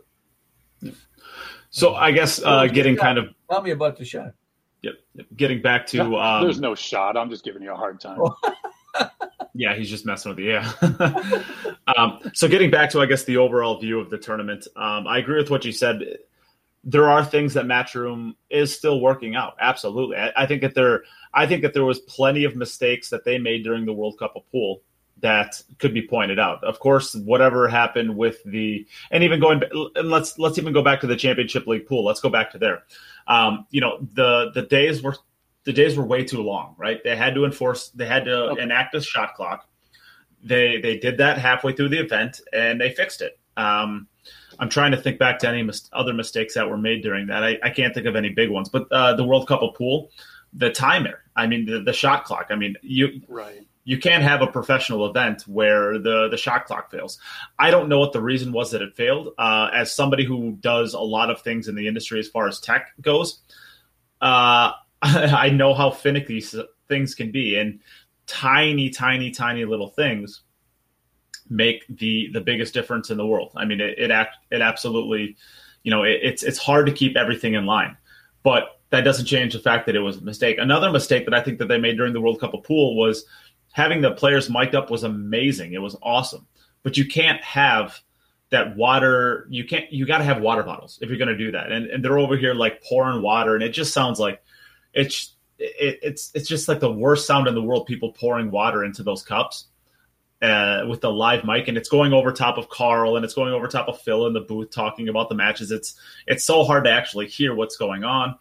So I guess uh, getting kind of tell me about the shot. Yep. Getting back to no, um, there's no shot. I'm just giving you a hard time. Yeah, he's just messing with you. Yeah. um, so getting back to, I guess, the overall view of the tournament, um, I agree with what you said. There are things that Matchroom is still working out. Absolutely. I, I think that there, I think that there was plenty of mistakes that they made during the World Cup of Pool that could be pointed out. Of course, whatever happened with the, and even going, and let's, let's even go back to the Championship League pool. Let's go back to there. Um, you know, the, the days were, the days were way too long, right? They had to enforce, they had to okay. enact a shot clock. They, they did that halfway through the event and they fixed it. Um, I'm trying to think back to any mis- other mistakes that were made during that. I, I can't think of any big ones, but uh, the World Cup of Pool, the timer, I mean, the, the shot clock. I mean, you, right. You can't have a professional event where the, the shot clock fails. I don't know what the reason was that it failed. Uh, as somebody who does a lot of things in the industry as far as tech goes, uh, I know how finicky things can be, and tiny, tiny, tiny little things make the, the biggest difference in the world. I mean, it it, act, it absolutely, you know, it, it's it's hard to keep everything in line, but that doesn't change the fact that it was a mistake. Another mistake that I think that they made during the World Cup of Pool was having the players mic'd up was amazing. It was awesome. But you can't have that water. You can't, you got to have water bottles if you're going to do that. And and they're over here like pouring water. And it just sounds like it's, it, it's, it's just like the worst sound in the world, people pouring water into those cups uh, with the live mic. And it's going over top of Carl and it's going over top of Phil in the booth talking about the matches. It's, it's so hard to actually hear what's going on.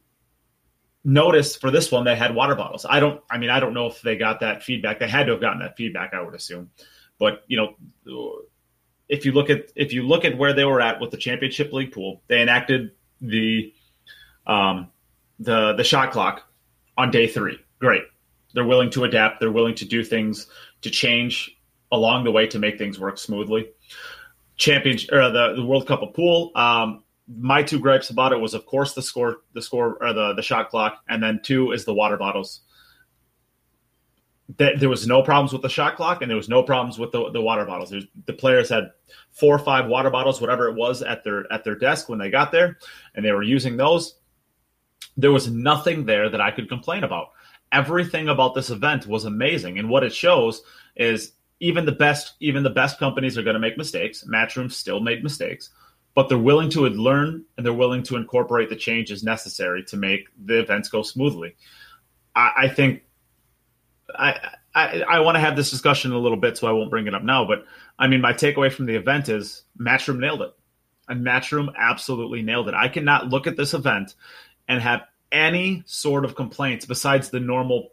Notice for this one, they had water bottles. I don't, I mean, I don't know if they got that feedback. They had to have gotten that feedback, I would assume. But, you know, if you look at, if you look at where they were at with the Championship League pool, they enacted the, um, the, the shot clock on day three. Great. They're willing to adapt. They're willing to do things to change along the way to make things work smoothly. Championship or the, the World Cup of Pool. Um, My two gripes about it was, of course, the score, the score, or the, the shot clock, and then two is the water bottles. There was no problems with the shot clock, and there was no problems with the, the water bottles. There's, the players had four or five water bottles, whatever it was, at their at their desk when they got there, and they were using those. There was nothing there that I could complain about. Everything about this event was amazing, and what it shows is even the best, even the best companies are going to make mistakes. Matchroom still made mistakes. But they're willing to learn and they're willing to incorporate the changes necessary to make the events go smoothly. I, I think I I, I want to have this discussion a little bit, so I won't bring it up now. But I mean, my takeaway from the event is Matchroom nailed it. And Matchroom absolutely nailed it. I cannot look at this event and have any sort of complaints besides the normal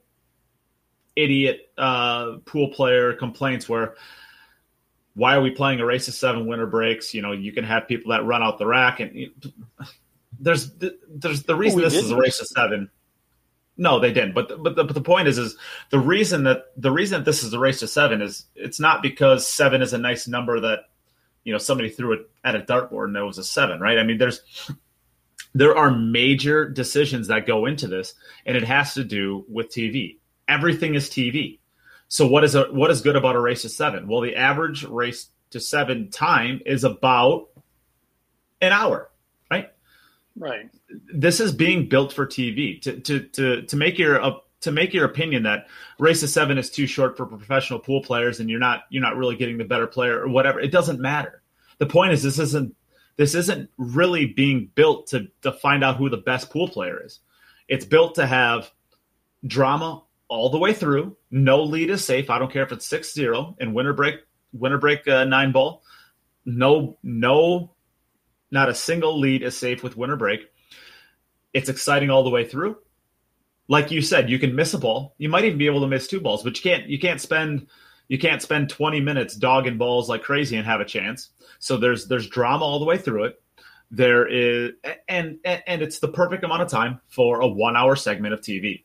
idiot uh, pool player complaints where, why are we playing a race of seven winter breaks? You know, you can have people that run out the rack, and you know, there's there's the reason oh, this didn't. is a race of seven. No, they didn't. But the, but the, but the point is is the reason that the reason that this is a race of seven is it's not because seven is a nice number that, you know, somebody threw it at a dartboard and there was a seven, right? I mean, there's there are major decisions that go into this, and it has to do with T V. Everything is T V. So what is a, what is good about a race to seven? Well, the average race to seven time is about an hour, right? Right. This is being built for T V to to to to make your uh, to make your opinion that race to seven is too short for professional pool players and you're not you're not really getting the better player or whatever. It doesn't matter. The point is this isn't this isn't really being built to to find out who the best pool player is. It's built to have drama all the way through. No lead is safe. I don't care if it's six zero in winter break, winter break uh, nine ball. No, no, not a single lead is safe with winter break. It's exciting all the way through. Like you said, you can miss a ball. You might even be able to miss two balls, but you can't. You can't spend. You can't spend twenty minutes dogging balls like crazy and have a chance. So there's there's drama all the way through it. There is, and and, and it's the perfect amount of time for a one hour segment of T V.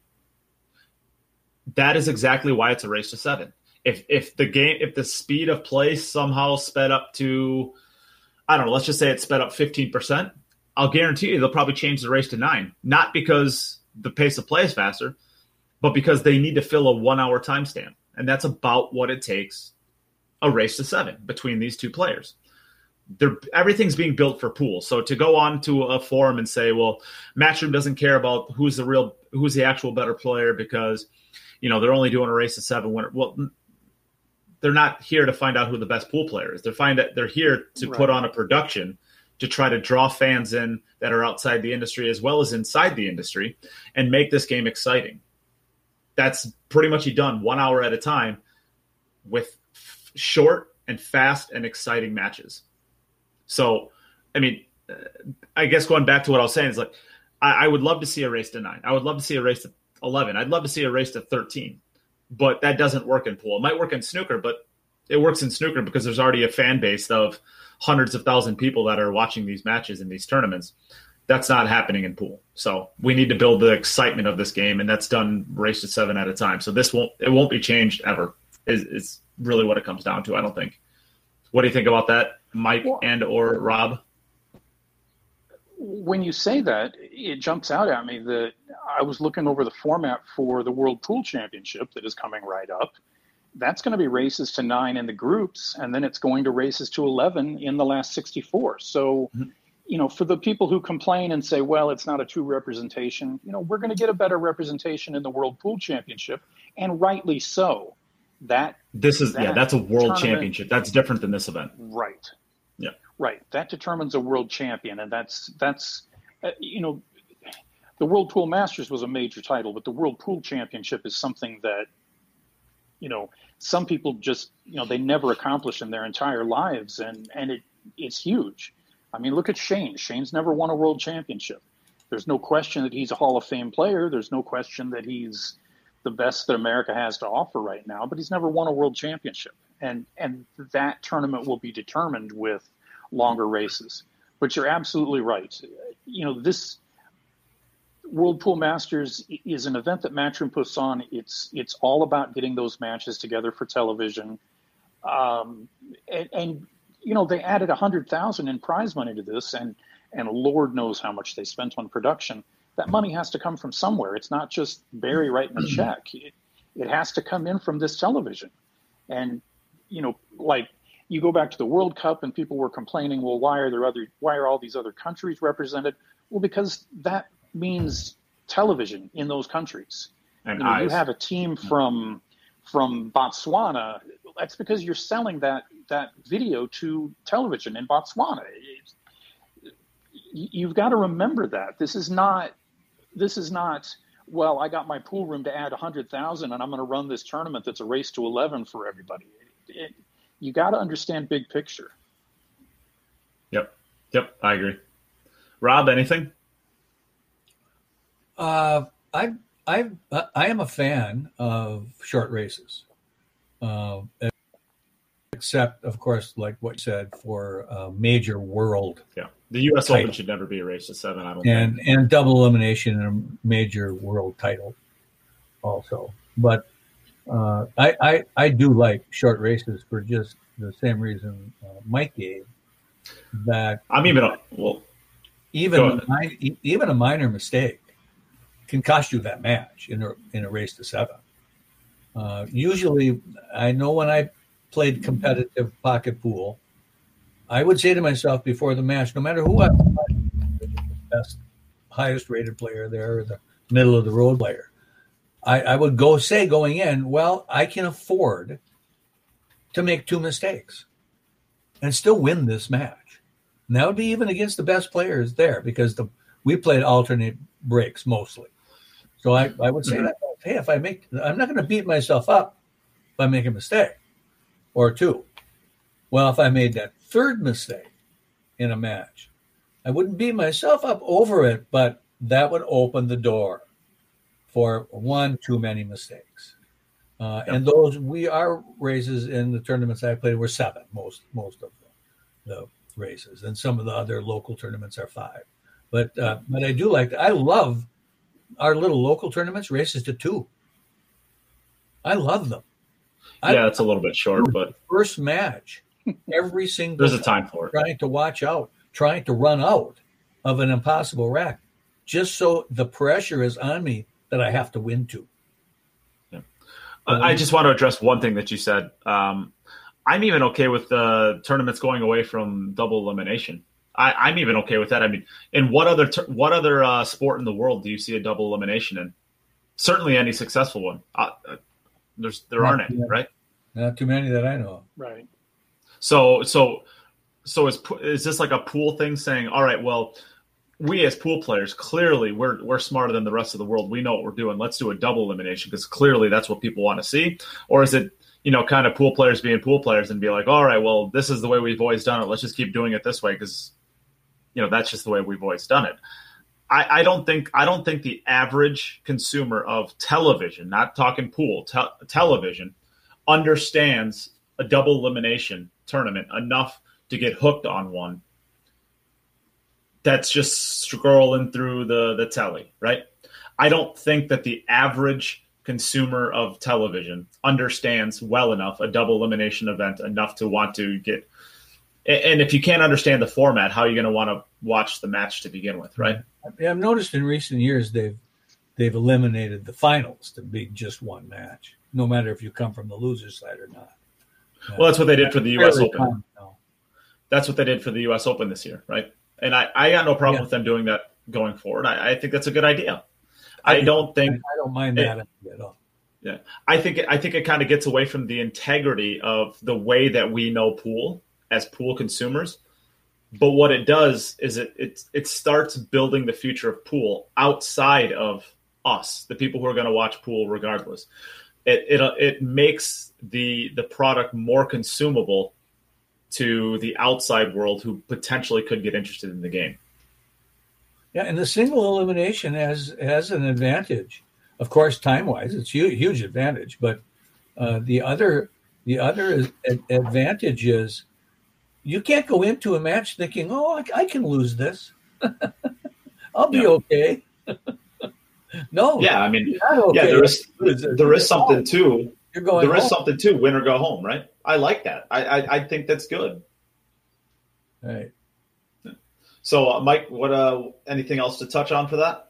That is exactly why it's a race to seven. If if the game, if the speed of play somehow sped up to, I don't know, let's just say it sped up fifteen percent, I'll guarantee you they'll probably change the race to nine. Not because the pace of play is faster, but because they need to fill a one-hour timestamp. And that's about what it takes a race to seven between these two players. They're, everything's being built for pool. So to go on to a forum and say, well, Matchroom doesn't care about who's the real, who's the actual better player because, you know, they're only doing a race to seven winner. Well, they're not here to find out who the best pool player is. They're find that they're here to Right. put on a production to try to draw fans in that are outside the industry as well as inside the industry and make this game exciting. That's pretty much done one hour at a time with f- short and fast and exciting matches. So, I mean, uh, I guess going back to what I was saying is like, I, I would love to see a race to nine. I would love to see a race to eleven. I'd love to see a race to thirteen, but that doesn't work in pool. It might work in snooker, but it works in snooker because there's already a fan base of hundreds of thousand people that are watching these matches in these tournaments. That's not happening in pool. So we need to build the excitement of this game, and that's done race to seven at a time. So this won't, it won't be changed ever is, is really what it comes down to, I don't think. What do you think about that, Mike Well, and or Rob? When you say that, it jumps out at me that I was looking over the format for the World Pool Championship that is coming right up. That's going to be races to nine in the groups, and then it's going to races to eleven in the last sixty-four. So, mm-hmm. you know, for the people who complain and say, well, it's not a true representation, you know, we're going to get a better representation in the World Pool Championship, and rightly so. That This is, that yeah, that's a world tournament- championship. That's different than this event. Right. Yeah. Right. That determines a world champion. And that's, that's, uh, you know, the World Pool Masters was a major title, but the World Pool Championship is something that, you know, some people just, you know, they never accomplish in their entire lives. And, and it, it's huge. I mean, look at Shane. Shane's never won a world championship. There's no question that he's a Hall of Fame player. There's no question that he's the best that America has to offer right now, but he's never won a world championship. And, and that tournament will be determined with longer races. But you're absolutely right. You know, this World Pool Masters is an event that Matchroom puts on. It's it's all about getting those matches together for television. Um, and, and, you know, they added one hundred thousand dollars in prize money to this, and, and Lord knows how much they spent on production. That money has to come from somewhere. It's not just Barry writing a check. It, it has to come in from this television. And, you know, like, you go back to the World Cup and people were complaining, well, why are there other, why are all these other countries represented? Well, because that means television in those countries. And you know, eyes. you have a team from, from Botswana. That's because you're selling that, that video to television in Botswana. It's, you've got to remember that this is not, this is not, well, I got my pool room to add a hundred thousand and I'm going to run this tournament that's a race to eleven for everybody. It, it, you got to understand big picture. Yep. Yep. I agree. Rob, anything? Uh, I I I am a fan of short races, uh, except of course, like what you said, for uh, major world. Yeah. The U S title. Open should never be a race to seven. I don't and think. and double elimination in a major world title, also. But uh, I, I I do like short races for just the same reason uh, Mike gave. That I'm even a, well. even Go a, ahead. mi- even a minor mistake can cost you that match in a in a race to seven. Uh, usually, I know when I played competitive pocket pool, I would say to myself before the match, no matter who I the best, highest rated player there, or the middle of the road player, I, I would go say going in, well, I can afford to make two mistakes and still win this match. And that would be even against the best players there, because the we played alternate breaks mostly. So I, I would say that, hey, if I make, I'm not going to beat myself up if I make a mistake or two. Well, if I made that third mistake in a match, I wouldn't beat myself up over it, but that would open the door for one too many mistakes. Uh, Yep. And those we our races in the tournaments I played were seven, most most of the, the races, and some of the other local tournaments are five. But uh, but I do like I love our little local tournaments races to two. I love them. I, Yeah, it's a little bit short, but first match, every single there's a time for it. trying to watch out, trying to run out of an impossible rack, just so the pressure is on me that I have to win two. I just want to address one thing that you said. Um, I'm even okay with the tournaments going away from double elimination. I, I'm even okay with that. I mean, in what other ter- what other uh, sport in the world do you see a double elimination in? Certainly, any successful one. Uh, uh, there's there aren't any, Yeah. right? Not too many that I know of. Right. So so so is is this like a pool thing saying, all right, well, we as pool players, clearly we're we're smarter than the rest of the world. We know what we're doing. Let's do a double elimination because clearly that's what people want to see. Or is it, you know, kind of pool players being pool players and be like, all right, well, this is the way we've always done it. Let's just keep doing it this way because, you know, that's just the way we've always done it. I, I don't think I don't think the average consumer of television, not talking pool, te- television, understands a double elimination tournament enough to get hooked on one that's just scrolling through the, the telly, right? I don't think that the average consumer of television understands well enough a double elimination event enough to want to get – and if you can't understand the format, how are you going to want to watch the match to begin with, right? Yeah, I've noticed in recent years they've they've eliminated the finals to be just one match, no matter if you come from the loser's side or not. Well, that's what they did for the U S Open. Common, no. That's what they did for the U S Open this year, right? And I, I got no problem Yeah. with them doing that going forward. I, I think that's a good idea. I, I don't think I don't mind it, that at all. Yeah, I think I think it kind of gets away from the integrity of the way that we know pool as pool consumers. But what it does is it it it starts building the future of pool outside of us, the people who are going to watch pool regardless. It it it makes the the product more consumable to the outside world who potentially could get interested in the game. Yeah, and the single elimination has has an advantage. Of course, time-wise, it's a huge, huge advantage. But uh, the other the other is, a, advantage is you can't go into a match thinking, "Oh, I, I can lose this. I'll be Yeah. okay." No. Yeah, I mean, you're not okay. yeah, there is there is something too. You're going There is home. something too. Win or go home, right? I like that. I I, I think that's good. Right. So, uh, Mike, what uh, anything else to touch on for that?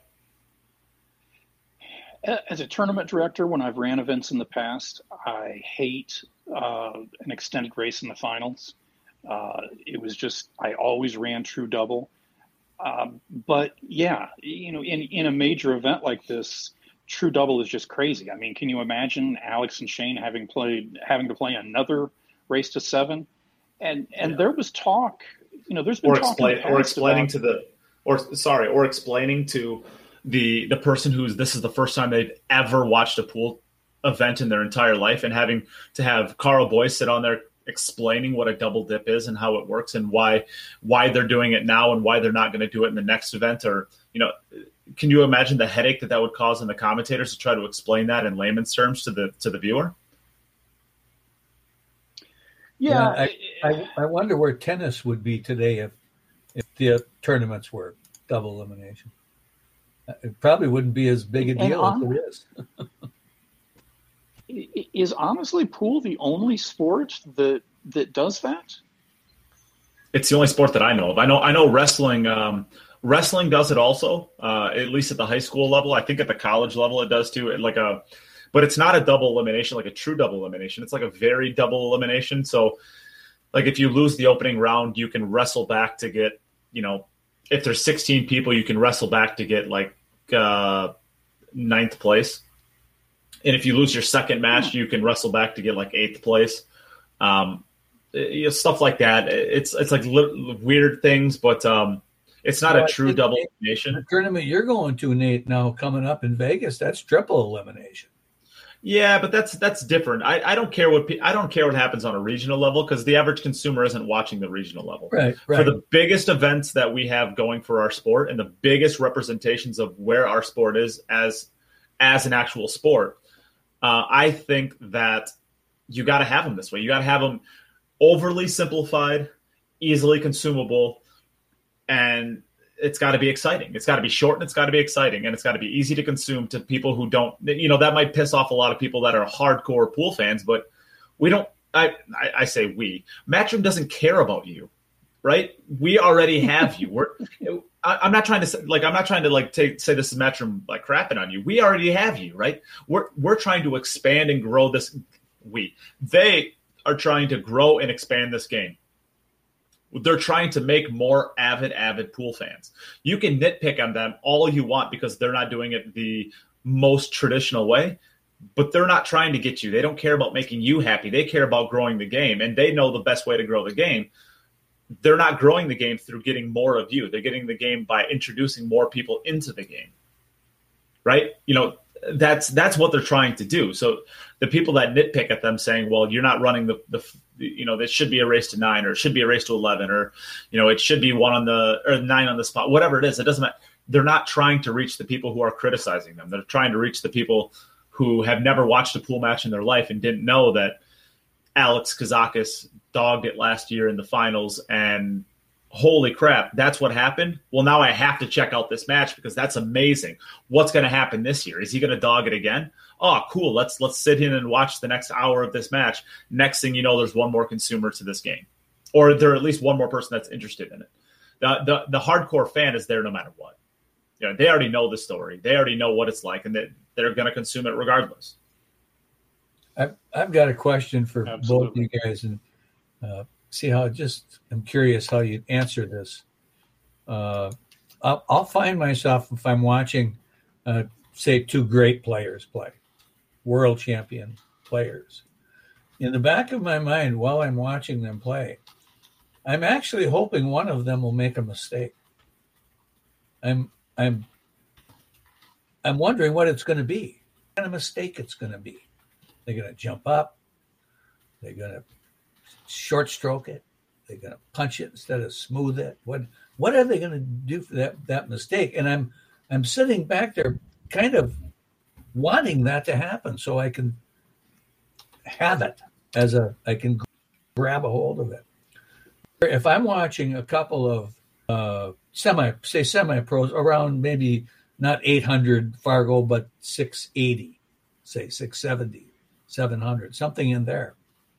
As a tournament director, when I've ran events in the past, I hate uh, an extended race in the finals. Uh, it was just, I always ran true double. Um, but yeah, you know, in, in a major event like this, true double is just crazy. I mean, can you imagine Alex and Shane having played, having to play another race to seven? And and yeah. there was talk, you know, there's been or talk explain or explaining about, to the or sorry, or explaining to the the person who's this is the first time they've ever watched a pool event in their entire life, and having to have Carl Boyce sit on there explaining what a double dip is and how it works and why why they're doing it now and why they're not going to do it in the next event. Or, you know, can you imagine the headache that that would cause in the commentators to try to explain that in layman's terms to the to the viewer? Yeah, yeah I, I, I wonder where tennis would be today if if the tournaments were double elimination. It probably wouldn't be as big a deal as it is. Is honestly pool the only sport that that does that? It's the only sport that I know of. I know I know wrestling. Um, wrestling does it also, uh, at least at the high school level. I think at the college level it does too. It, like a, but it's not a double elimination, like a true double elimination. It's like a very double elimination. So, like if you lose the opening round, you can wrestle back to get, you know, if there's sixteen people, you can wrestle back to get like uh, ninth place. And if you lose your second match, you can wrestle back to get like eighth place. Um, you know, stuff like that. It's it's like li- weird things, but um, it's not well, a true double elimination. The tournament you're going to, Nate, now coming up in Vegas, that's triple elimination. Yeah, but that's that's different. I, I don't care what I don't care what happens on a regional level because the average consumer isn't watching the regional level. Right, right. For the biggest events that we have going for our sport and the biggest representations of where our sport is as as an actual sport. Uh, I think that you got to have them this way. You got to have them overly simplified, easily consumable, and it's got to be exciting. It's got to be short and it's got to be exciting, and it's got to be easy to consume to people who don't, you know, that might piss off a lot of people that are hardcore pool fans, but we don't, I, I, I say we, Matchroom doesn't care about you, right? We already have you. We're, I, I'm not trying to say, like, I'm not trying to like take, say this is Matchroom like crapping on you. We already have you, right? We're, we're trying to expand and grow this. We, they are trying to grow and expand this game. They're trying to make more avid, avid pool fans. You can nitpick on them all you want because they're not doing it the most traditional way. but they're not trying to get you. They don't care about making you happy. They care about growing the game, and they know the best way to grow the game. They're not growing the game through getting more of you. They're getting the game by introducing more people into the game, right? You know, that's that's what they're trying to do. So the people that nitpick at them saying, well, you're not running the, the you know, this should be a race to nine, or it should be a race to eleven, or, you know, it should be one on the, or nine on the spot, whatever it is, it doesn't matter. They're not trying to reach the people who are criticizing them. They're trying to reach the people who have never watched a pool match in their life and didn't know that Alex Kazakis dogged it last year in the finals, and holy crap, that's what happened. Well, now I have to check out this match because that's amazing. What's going to happen this year? Is he going to dog it again? Oh, cool. Let's let's sit in and watch the next hour of this match. Next thing you know, there's one more consumer to this game, or there at least one more person that's interested in it. The the, the hardcore fan is there no matter what. You know, they already know the story. They already know what it's like, and they, they're going to consume it regardless. I've, I've got a question for Absolutely. both of you guys, and uh, see how just I'm curious how you answer this. Uh, I'll, I'll find myself if I'm watching, uh, say, two great players play, world champion players. In the back of my mind, while I'm watching them play, I'm actually hoping one of them will make a mistake. I'm I'm I'm wondering what it's going to be, what kind of mistake it's going to be. They're going to jump up. They're going to short stroke it. They're going to punch it instead of smooth it. What what are they going to do for that, that mistake? And I'm I'm sitting back there kind of wanting that to happen so I can have it as a, I can grab a hold of it. If I'm watching a couple of uh, semi, say semi-pros around maybe not eight hundred Fargo, but six eighty, say six seventy, seven hundred, something in there.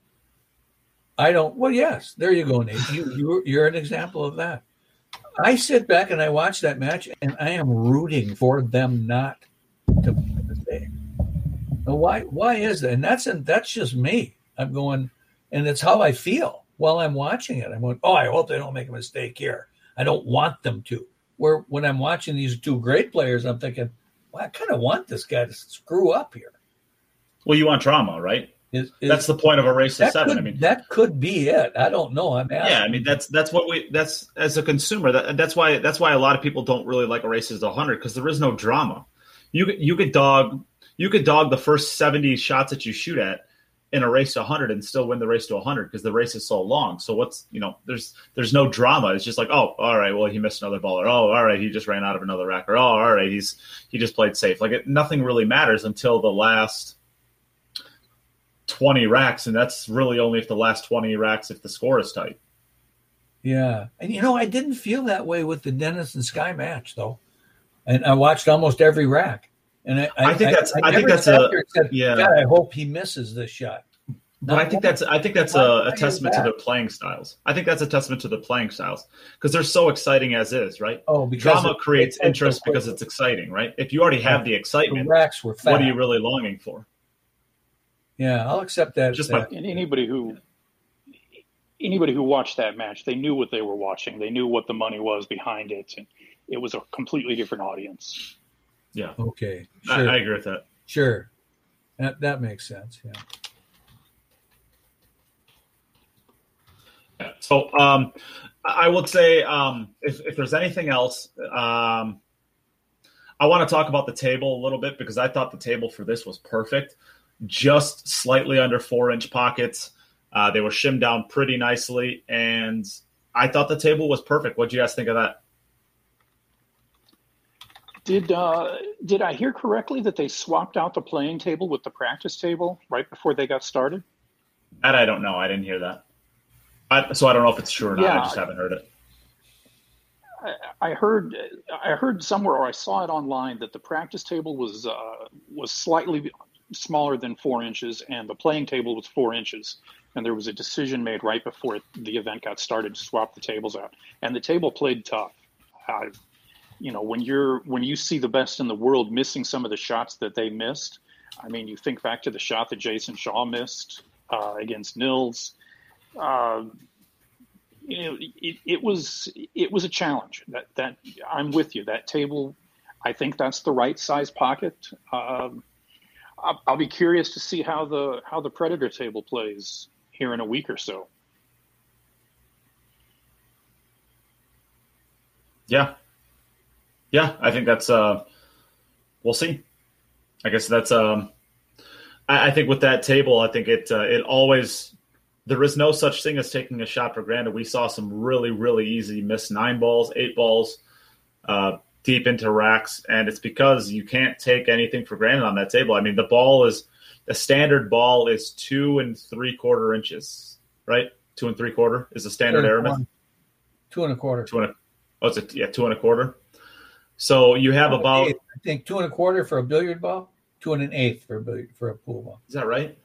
I don't, well, yes, there you go, Nate. You, you, you're an example of that. I sit back and I watch that match and I am rooting for them not to make a mistake. Now, why, why is that? And that's, that's just me. I'm going, and it's how I feel while I'm watching it. I'm going, oh, I hope they don't make a mistake here. I don't want them to. Where when I'm watching these two great players, I'm thinking, well, I kind of want this guy to screw up here. Well, you want drama, right? Is, is, that's the point of a race to seven. Could, I mean, that could be it. I don't know. I'm asking. Yeah, I mean that's that's what we that's as a consumer. That, that's why that's why a lot of people don't really like a race to one hundred because there is no drama. You could you could dog you could dog the first seventy shots that you shoot at in a race to one hundred and still win the race to one hundred because the race is so long. So what's you know there's there's no drama. It's just like, oh, all right, well he missed another ball, or oh, all right, he just ran out of another rack, or oh, all right, he's he just played safe. Like it, nothing really matters until the last twenty racks, and that's really only if the last twenty racks if the score is tight. Yeah, and you know I didn't feel that way with the Dennis and Sky match though, and I watched almost every rack, and I, I think that's I, I think that's a said, yeah. God, I hope he misses this shot. But Not I think that's I think that's a, a testament to their playing styles. I think that's a testament to the playing styles because they're so exciting as is, right? Oh, because drama it, creates interest because it's exciting, right? If you already have the excitement, the racks were fat. What are you really longing for? Yeah, I'll accept that. Just that. My, and anybody who anybody who watched that match, they knew what they were watching. They knew what the money was behind it, and it was a completely different audience. Yeah. Okay. Sure. I, I agree with that. Sure. That that makes sense. Yeah. Yeah. So um, I would say um, if, if there's anything else, um, I want to talk about the table a little bit because I thought the table for this was perfect. Just slightly under four-inch pockets. Uh, they were shimmed down pretty nicely, and I thought the table was perfect. What do you guys think of that? Did uh, did I hear correctly that they swapped out the playing table with the practice table right before they got started? That I don't know. I didn't hear that. I, so I don't know if it's true or not. Yeah. I just haven't heard it. I, I heard I heard somewhere, or I saw it online, that the practice table was uh, was slightly smaller than four inches, and the playing table was four inches. And there was a decision made right before the event got started to swap the tables out. And the table played tough. Uh, you know, when you're when you see the best in the world missing some of the shots that they missed, I mean, you think back to the shot that Jason Shaw missed uh, against Nils. Uh, you know, it, it was it was a challenge. That that I'm with you. That table, I think that's the right size pocket. Um, I'll, I'll be curious to see how the how the Predator table plays here in a week or so. Yeah, yeah, I think that's. Uh, we'll see. I guess that's. Um, I, I think with that table, I think it uh, it always. There is no such thing as taking a shot for granted. We saw some really, really easy missed nine balls, eight balls, uh, deep into racks, and it's because you can't take anything for granted on that table. I mean, the ball is the standard ball is two and three quarter inches, right? Two and three quarter is the standard aramid. Two and a quarter. Two and a, oh, it's a, yeah, two and a quarter. So you have two about I think two and a quarter for a billiard ball, two and an eighth for a billiard, for a pool ball. Is that right?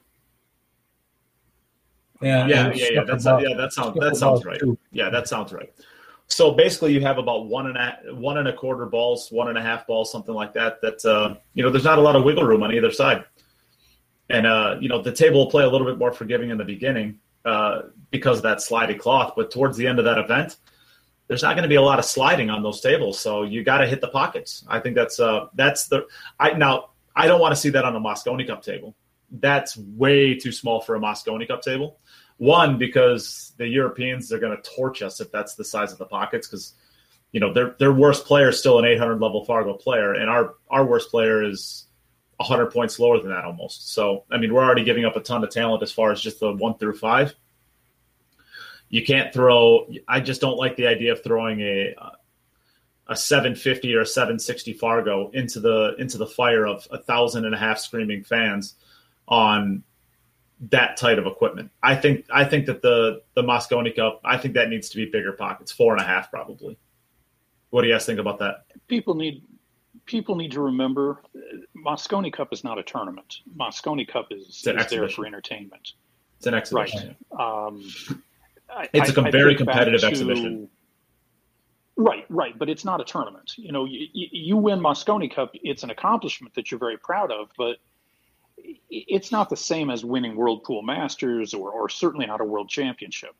Yeah, yeah, yeah, yeah. That's about, yeah. That sounds that sounds right. Two. Yeah, that sounds right. So basically, you have about one and a one and a quarter balls, one and a half balls, something like that. That uh, you know, there's not a lot of wiggle room on either side, and uh, you know, the table will play a little bit more forgiving in the beginning uh, because of that slidey cloth. But towards the end of that event, there's not going to be a lot of sliding on those tables, so you got to hit the pockets. I think that's uh, that's the. I now I don't want to see that on a Mosconi Cup table. That's way too small for a Mosconi Cup table. One, because the Europeans are going to torch us if that's the size of the pockets, because you know their their worst player is still an eight hundred level Fargo player, and our our worst player is one hundred points lower than that almost. So I mean, we're already giving up a ton of talent as far as just the one through five. You can't throw. I just don't like the idea of throwing a a seven fifty or a seven sixty Fargo into the into the fire of a thousand and a half screaming fans on that type of equipment. I think I think that the the Mosconi Cup, I think that needs to be bigger pockets, four and a half probably. What do you guys think about that? People need people need to remember, Mosconi Cup is not a tournament. Mosconi Cup is, is there for entertainment. It's an exhibition. Right. Um, it's I, a I very competitive to, exhibition. Right, right, but it's not a tournament. You know, you, you win Mosconi Cup, it's an accomplishment that you're very proud of, but it's not the same as winning World Pool Masters or, or certainly not a World Championship.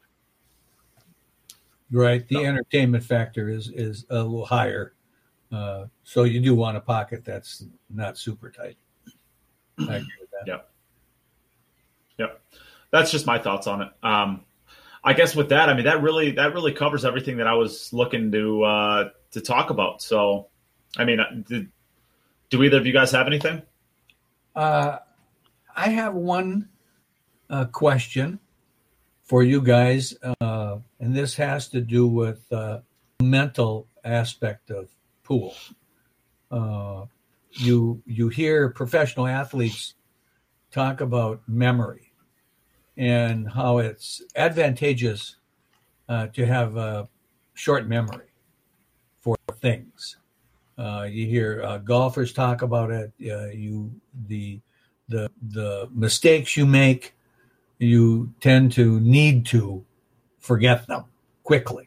Right. The no. entertainment factor is, is a little higher. Uh, so you do want a pocket that's not super tight. I agree with that. Yeah. Yeah. That's just my thoughts on it. Um, I guess with that, I mean, that really, that really covers everything that I was looking to, uh, to talk about. So, I mean, did, do either of you guys have anything? Uh, I have one uh, question for you guys, uh, and this has to do with uh, mental aspect of pool. Uh, you you hear professional athletes talk about memory and how it's advantageous uh, to have a short memory for things. Uh, you hear uh, golfers talk about it. Uh, you the the the mistakes you make, you tend to need to forget them quickly.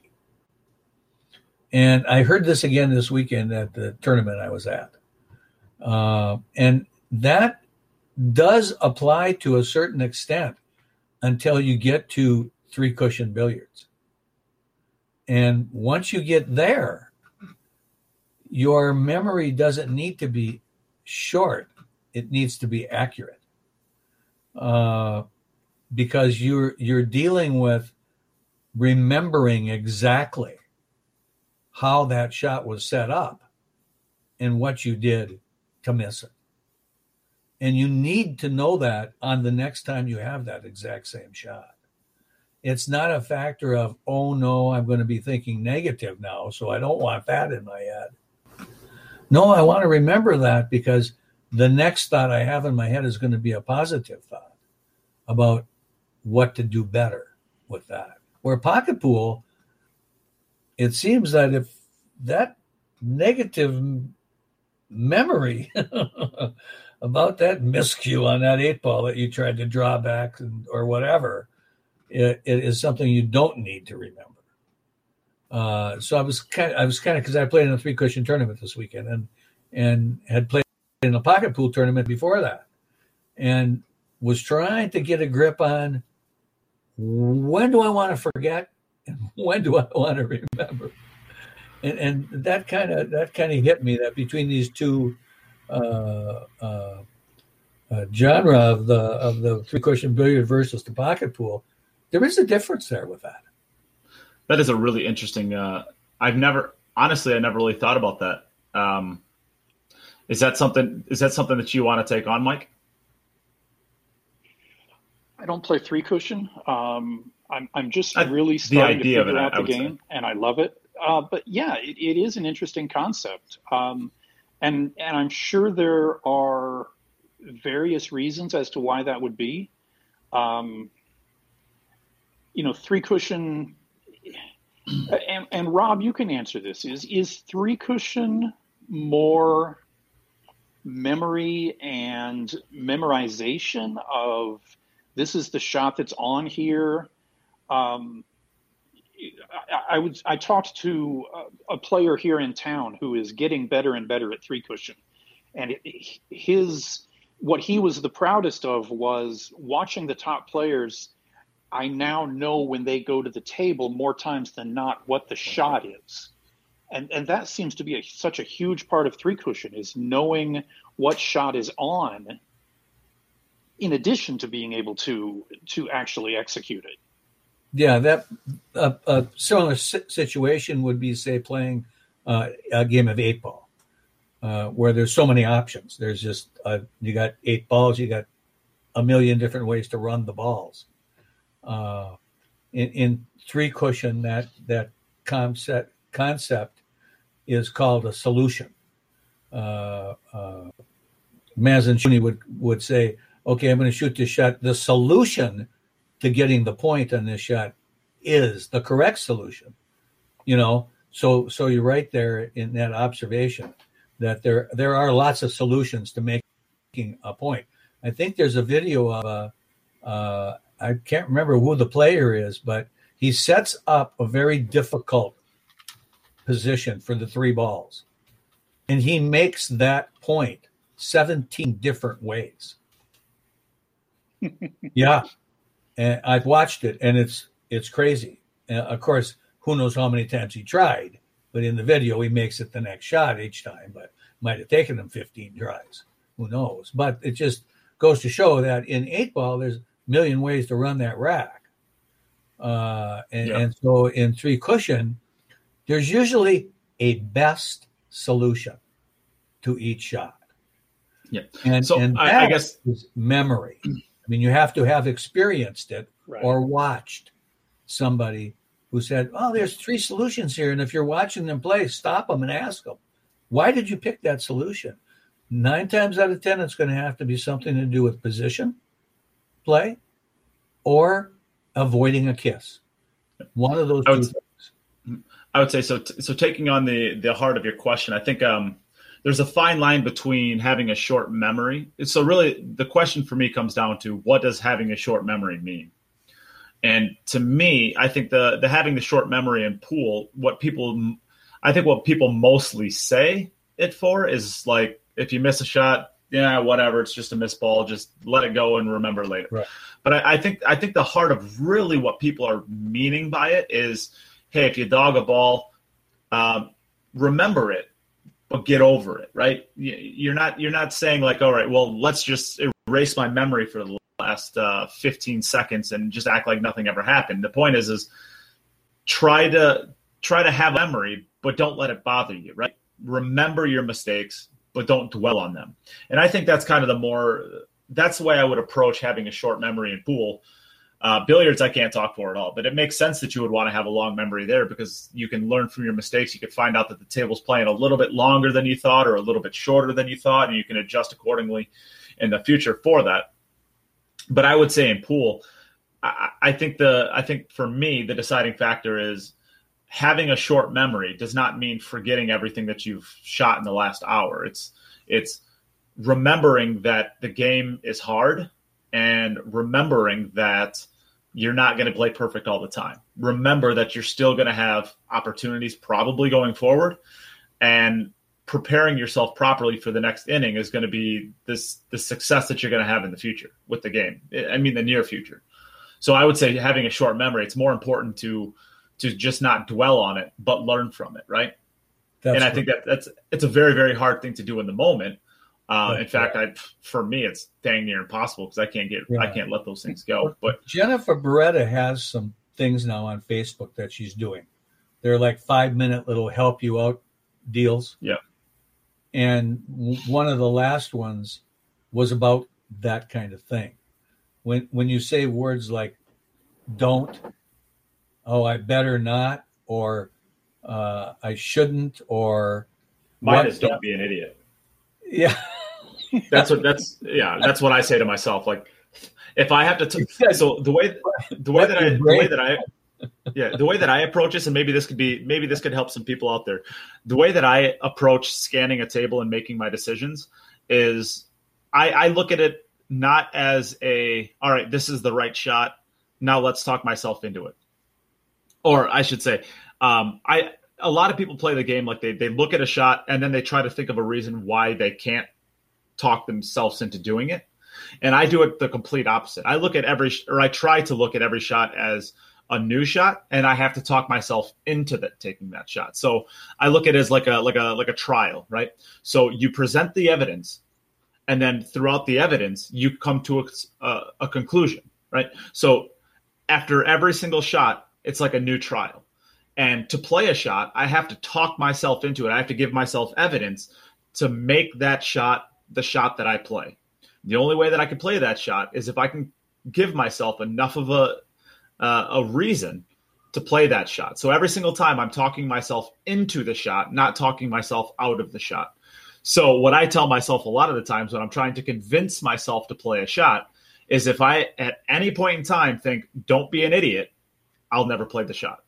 And I heard this again this weekend at the tournament I was at, uh, and that does apply to a certain extent until you get to three cushion billiards. And once you get there, your memory doesn't need to be short. It needs to be accurate. Uh, because you're you're dealing with remembering exactly how that shot was set up and what you did to miss it. And you need to know that on the next time you have that exact same shot. It's not a factor of, oh no, I'm going to be thinking negative now, so I don't want that in my head. No, I want to remember that because the next thought I have in my head is going to be a positive thought about what to do better with that. Where pocket pool, it seems that if that negative memory about that miscue on that eight ball that you tried to draw back and, or whatever, it, it is something you don't need to remember. Uh, so I was kind of, I was kind of, because I played in a three cushion tournament this weekend and and had played in a pocket pool tournament before that, and was trying to get a grip on when do I want to forget and when do I want to remember, and and that kind of that kind of hit me that between these two uh, uh, uh, genre of the of the three cushion billiard versus the pocket pool, there is a difference there with that. That is a really interesting. Uh, I've never, honestly, I never really thought about that. Um, is that something? Is that something that you want to take on, Mike? I don't play three cushion. Um, I'm I'm just I, really starting to figure it, out I, the I game, say. and I love it. Uh, but yeah, it, it is an interesting concept, um, and and I'm sure there are various reasons as to why that would be. Um, you know, three cushion, and, and Rob, you can answer this. Is is three cushion more memory and memorization of this is the shot that's on here? Um, I, I would. I talked to a, a player here in town who is getting better and better at three cushion, and it, his what he was the proudest of was watching the top players. I now know when they go to the table more times than not what the shot is, and and that seems to be a, such a huge part of three cushion is knowing what shot is on, in addition to being able to to actually execute it. Yeah, that uh, a similar situation would be, say, playing uh, a game of eight ball, uh, where there's so many options. There's just uh, you got eight balls, you got a million different ways to run the balls. Uh, in, in three cushion, that that concept concept is called a solution. Uh, uh, Mazzanchuni would would say, "Okay, I'm going to shoot this shot. The solution to getting the point on this shot is the correct solution." You know, so so you're right there in that observation that there there are lots of solutions to making a point. I think there's a video of a, uh, I can't remember who the player is, but he sets up a very difficult position for the three balls, and he makes that point seventeen different ways. Yeah. And I've watched it, and it's it's crazy. And of course, who knows how many times he tried, but in the video, he makes it the next shot each time, but might have taken him fifteen tries. Who knows? But it just goes to show that in eight ball, there's a million ways to run that rack. Uh, and, yeah. and so in three cushion, there's usually a best solution to each shot. Yeah. And, so and I, I guess is memory. I mean, you have to have experienced it right. or watched somebody who said, "Oh, there's three solutions here." And if you're watching them play, stop them and ask them, "Why did you pick that solution?" Nine times out of ten, it's going to have to be something to do with position, play, or avoiding a kiss. One of those I would, two things. I would say so. T- so taking on the, the heart of your question, I think um, there's a fine line between having a short memory. So really the question for me comes down to, what does having a short memory mean? And to me, I think the, the having the short memory in pool, what people, I think what people mostly say it for is like, if you miss a shot, yeah, whatever, it's just a missed ball, just let it go and remember later. Right. But I, I think I think the heart of really what people are meaning by it is, hey, if you dog a ball, um, remember it, but get over it, right? You're not you're not saying like, all right, well, let's just erase my memory for the last uh, fifteen seconds and just act like nothing ever happened. The point is, is try to try to have memory, but don't let it bother you, right? Remember your mistakes, but don't dwell on them. And I think that's kind of the more, that's the way I would approach having a short memory in pool. Uh, billiards, I can't talk for at all, but it makes sense that you would want to have a long memory there because you can learn from your mistakes. You could find out that the table's playing a little bit longer than you thought or a little bit shorter than you thought, and you can adjust accordingly in the future for that. But I would say in pool, I, I think the, I think for me, the deciding factor is having a short memory does not mean forgetting everything that you've shot in the last hour. It's, it's remembering that the game is hard and remembering that you're not going to play perfect all the time. Remember that you're still going to have opportunities probably going forward, and preparing yourself properly for the next inning is going to be this, the success that you're going to have in the future with the game. I mean, the near future. So I would say having a short memory, it's more important to, to just not dwell on it, but learn from it. Right. That's and I right. think that that's, it's a very, very hard thing to do in the moment. Uh, But, in fact, I for me it's dang near impossible because I can't get Yeah. I can't let those things go. But Jennifer Beretta has some things now on Facebook that she's doing. They're like five minute little help you out deals. Yeah. And w- one of the last ones was about that kind of thing. When when you say words like "don't," "oh, I better not," or uh, "I shouldn't," or mine what- is don't be an idiot. yeah. That's what that's yeah. That's what I say to myself. Like if I have to, t- so the way the way that I the way that I yeah the way that I approach this, and maybe this could be maybe this could help some people out there. The way that I approach scanning a table and making my decisions is I, I look at it not as a all right, this is the right shot. Now let's talk myself into it, or I should say, um, I a lot of people play the game like they they look at a shot and then they try to think of a reason why they can't talk themselves into doing it. And I do it the complete opposite. I look at every, or I try to look at every shot as a new shot, and I have to talk myself into that, taking that shot. So I look at it as like a, like a, like a trial, right? So you present the evidence, and then throughout the evidence, you come to a, a, a conclusion, right? So after every single shot, it's like a new trial. And to play a shot, I have to talk myself into it. I have to give myself evidence to make that shot the shot that I play. The only way that I can play that shot is if I can give myself enough of a uh, a reason to play that shot. So every single time I'm talking myself into the shot, not talking myself out of the shot. So what I tell myself a lot of the times when I'm trying to convince myself to play a shot is if I at any point in time think, don't be an idiot, I'll never play the shot.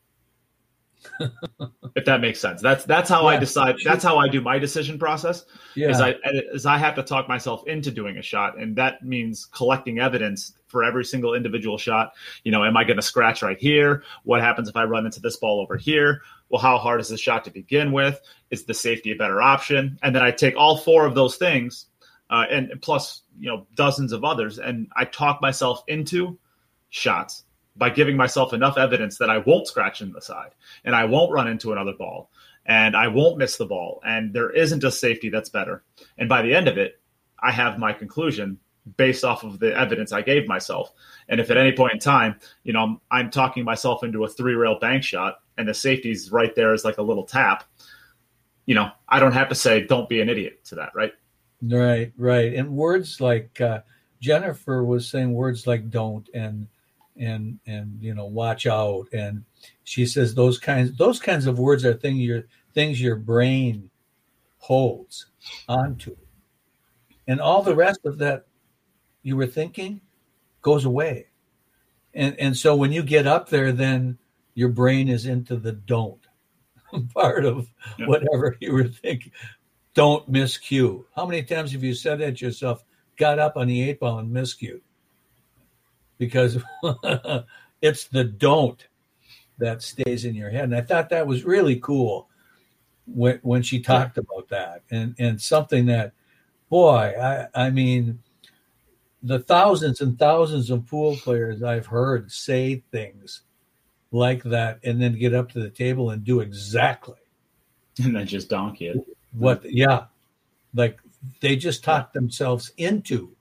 If that makes sense. That's that's how Yeah. I decide. That's how I do my decision process. Yeah. Is I is I have to talk myself into doing a shot, and that means collecting evidence for every single individual shot. You know, am I going to scratch right here? What happens if I run into this ball over here? Well, how hard is this shot to begin with? Is the safety a better option? And then I take all four of those things, uh, and plus you know dozens of others, and I talk myself into shots by giving myself enough evidence that I won't scratch in the side and I won't run into another ball and I won't miss the ball. And there isn't a safety that's better. And by the end of it, I have my conclusion based off of the evidence I gave myself. And if at any point in time, you know, I'm, I'm talking myself into a three rail bank shot and the safety's right there as like a little tap, you know, I don't have to say, don't be an idiot to that. Right. Right, right. And words like uh, Jennifer was saying words like don't and and and you know watch out, and she says those kinds those kinds of words are thing your things your brain holds onto, and all the rest of that you were thinking goes away, and and so when you get up there, then your brain is into the don't part of Yeah. whatever you were thinking. Don't miscue. How many times have you said that to yourself? Got up on the eight ball and miscued? Because it's the don't that stays in your head. And I thought that was really cool when, when she talked about that. And, and something that, boy, I, I mean, the thousands and thousands of pool players I've heard say things like that and then get up to the table and do exactly And then just donkey it. what, yeah, like they just talk themselves into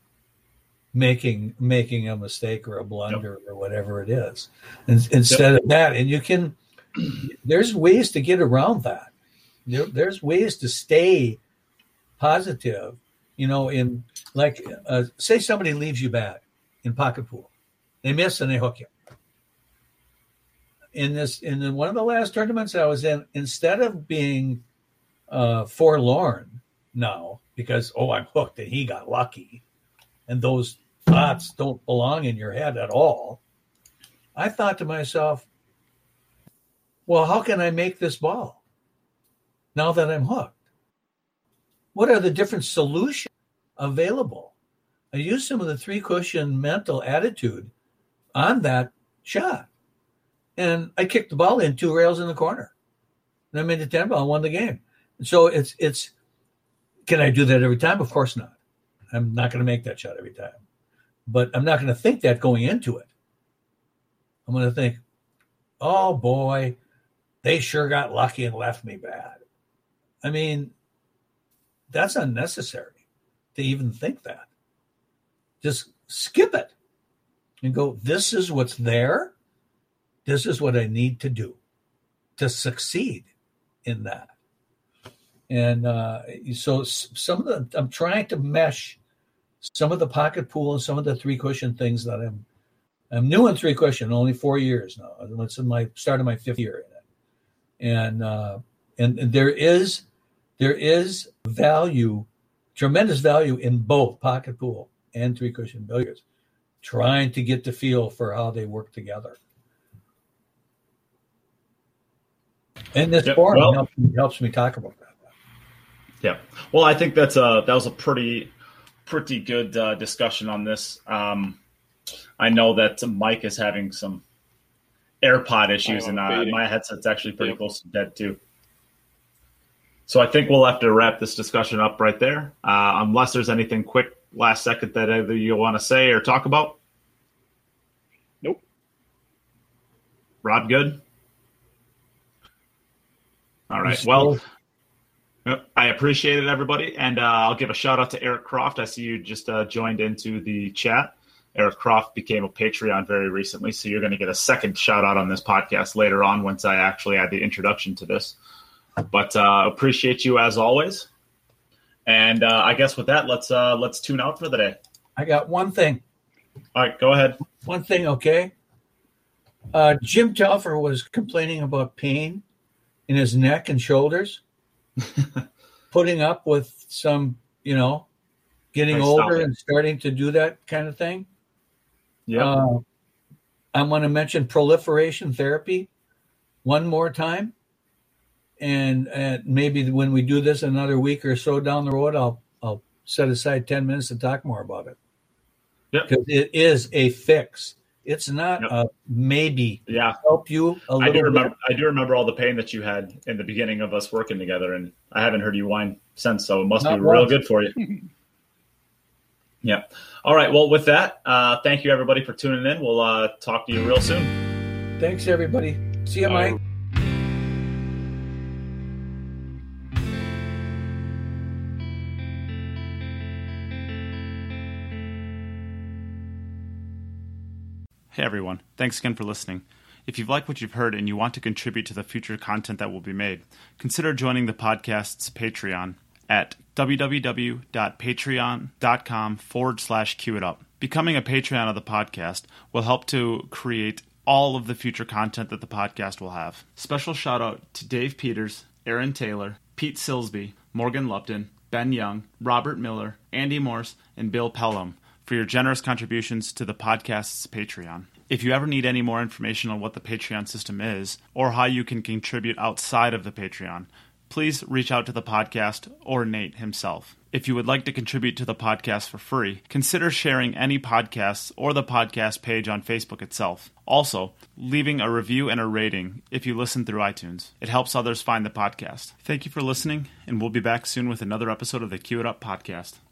making making a mistake or a blunder or whatever it is, and, instead of that. And you can, there's ways to get around that. There, there's ways to stay positive. You know, in like uh, say somebody leaves you bad in pocket pool, they miss and they hook you. In this, in one of the last tournaments I was in, instead of being uh, forlorn now because oh I'm hooked and he got lucky, and those thoughts don't belong in your head at all, I thought to myself, well, how can I make this ball now that I'm hooked? What are the different solutions available? I used some of the three cushion mental attitude on that shot. And I kicked the ball in two rails in the corner. And I made the ten ball and won the game. And so it's, it's, can I do that every time? Of course not. I'm not going to make that shot every time. But I'm not going to think that going into it. I'm going to think, oh boy, they sure got lucky and left me bad. I mean, that's unnecessary. to even think that. Just skip it and go, this is what's there. This is what I need to do to succeed in that. And uh, so some of the, I'm trying to mesh some of the pocket pool and some of the three cushion things that I'm, I'm new in three cushion, only four years now. It's in my start of my fifth year in it. And, uh, and there is, there is value, tremendous value in both pocket pool and three cushion billiards, trying to get the feel for how they work together. And this yep. forum well, helps, me, helps me talk about that. Yeah. Well, I think that's a, that was a pretty, pretty good uh, discussion on this. Um, I know that Mike is having some AirPod issues, and uh, my headset's actually pretty yep. close to dead too. So I think we'll have to wrap this discussion up right there, uh, unless there's anything quick last second that either you want to say or talk about. Nope. Rod, good? All right. Well, I appreciate it, everybody. And uh, I'll give a shout out to Eric Croft. I see you just uh, joined into the chat. Eric Croft became a Patreon very recently, so you're going to get a second shout out on this podcast later on once I actually add the introduction to this. But uh, appreciate you as always. And uh, I guess with that, let's uh, let's tune out for the day. I got one thing. All right, go ahead. One thing, okay? Uh, Jim Telfer was complaining about pain in his neck and shoulders. Putting up with some, you know, getting older and starting to do that kind of thing. Yeah. Uh, I'm going to mention proliferation therapy one more time. And, and maybe when we do this another week or so down the road, I'll I'll set aside ten minutes to talk more about it. Yeah. Because it is a fix. It's not yep. a maybe. Yeah. Help you a little I do remember. bit. I do remember all the pain that you had in the beginning of us working together, and I haven't heard you whine since. So it must Not be real once. good for you. Yeah. All right. Well, with that, uh, thank you everybody for tuning in. We'll uh, talk to you real soon. Thanks, everybody. See you, Mike. Hey everyone, thanks again for listening. If you've liked what you've heard and you want to contribute to the future content that will be made, consider joining the podcast's Patreon at www.patreon.com forward slash Q it up. Becoming a Patreon of the podcast will help to create all of the future content that the podcast will have. Special shout out to Dave Peters, Aaron Taylor, Pete Silsby, Morgan Lupton, Ben Young, Robert Miller, Andy Morse, and Bill Pelham for your generous contributions to the podcast's Patreon. If you ever need any more information on what the Patreon system is, or how you can contribute outside of the Patreon, please reach out to the podcast or Nate himself. If you would like to contribute to the podcast for free, consider sharing any podcasts or the podcast page on Facebook itself. Also, leaving a review and a rating if you listen through iTunes. It helps others find the podcast. Thank you for listening, and we'll be back soon with another episode of the Q It Up podcast.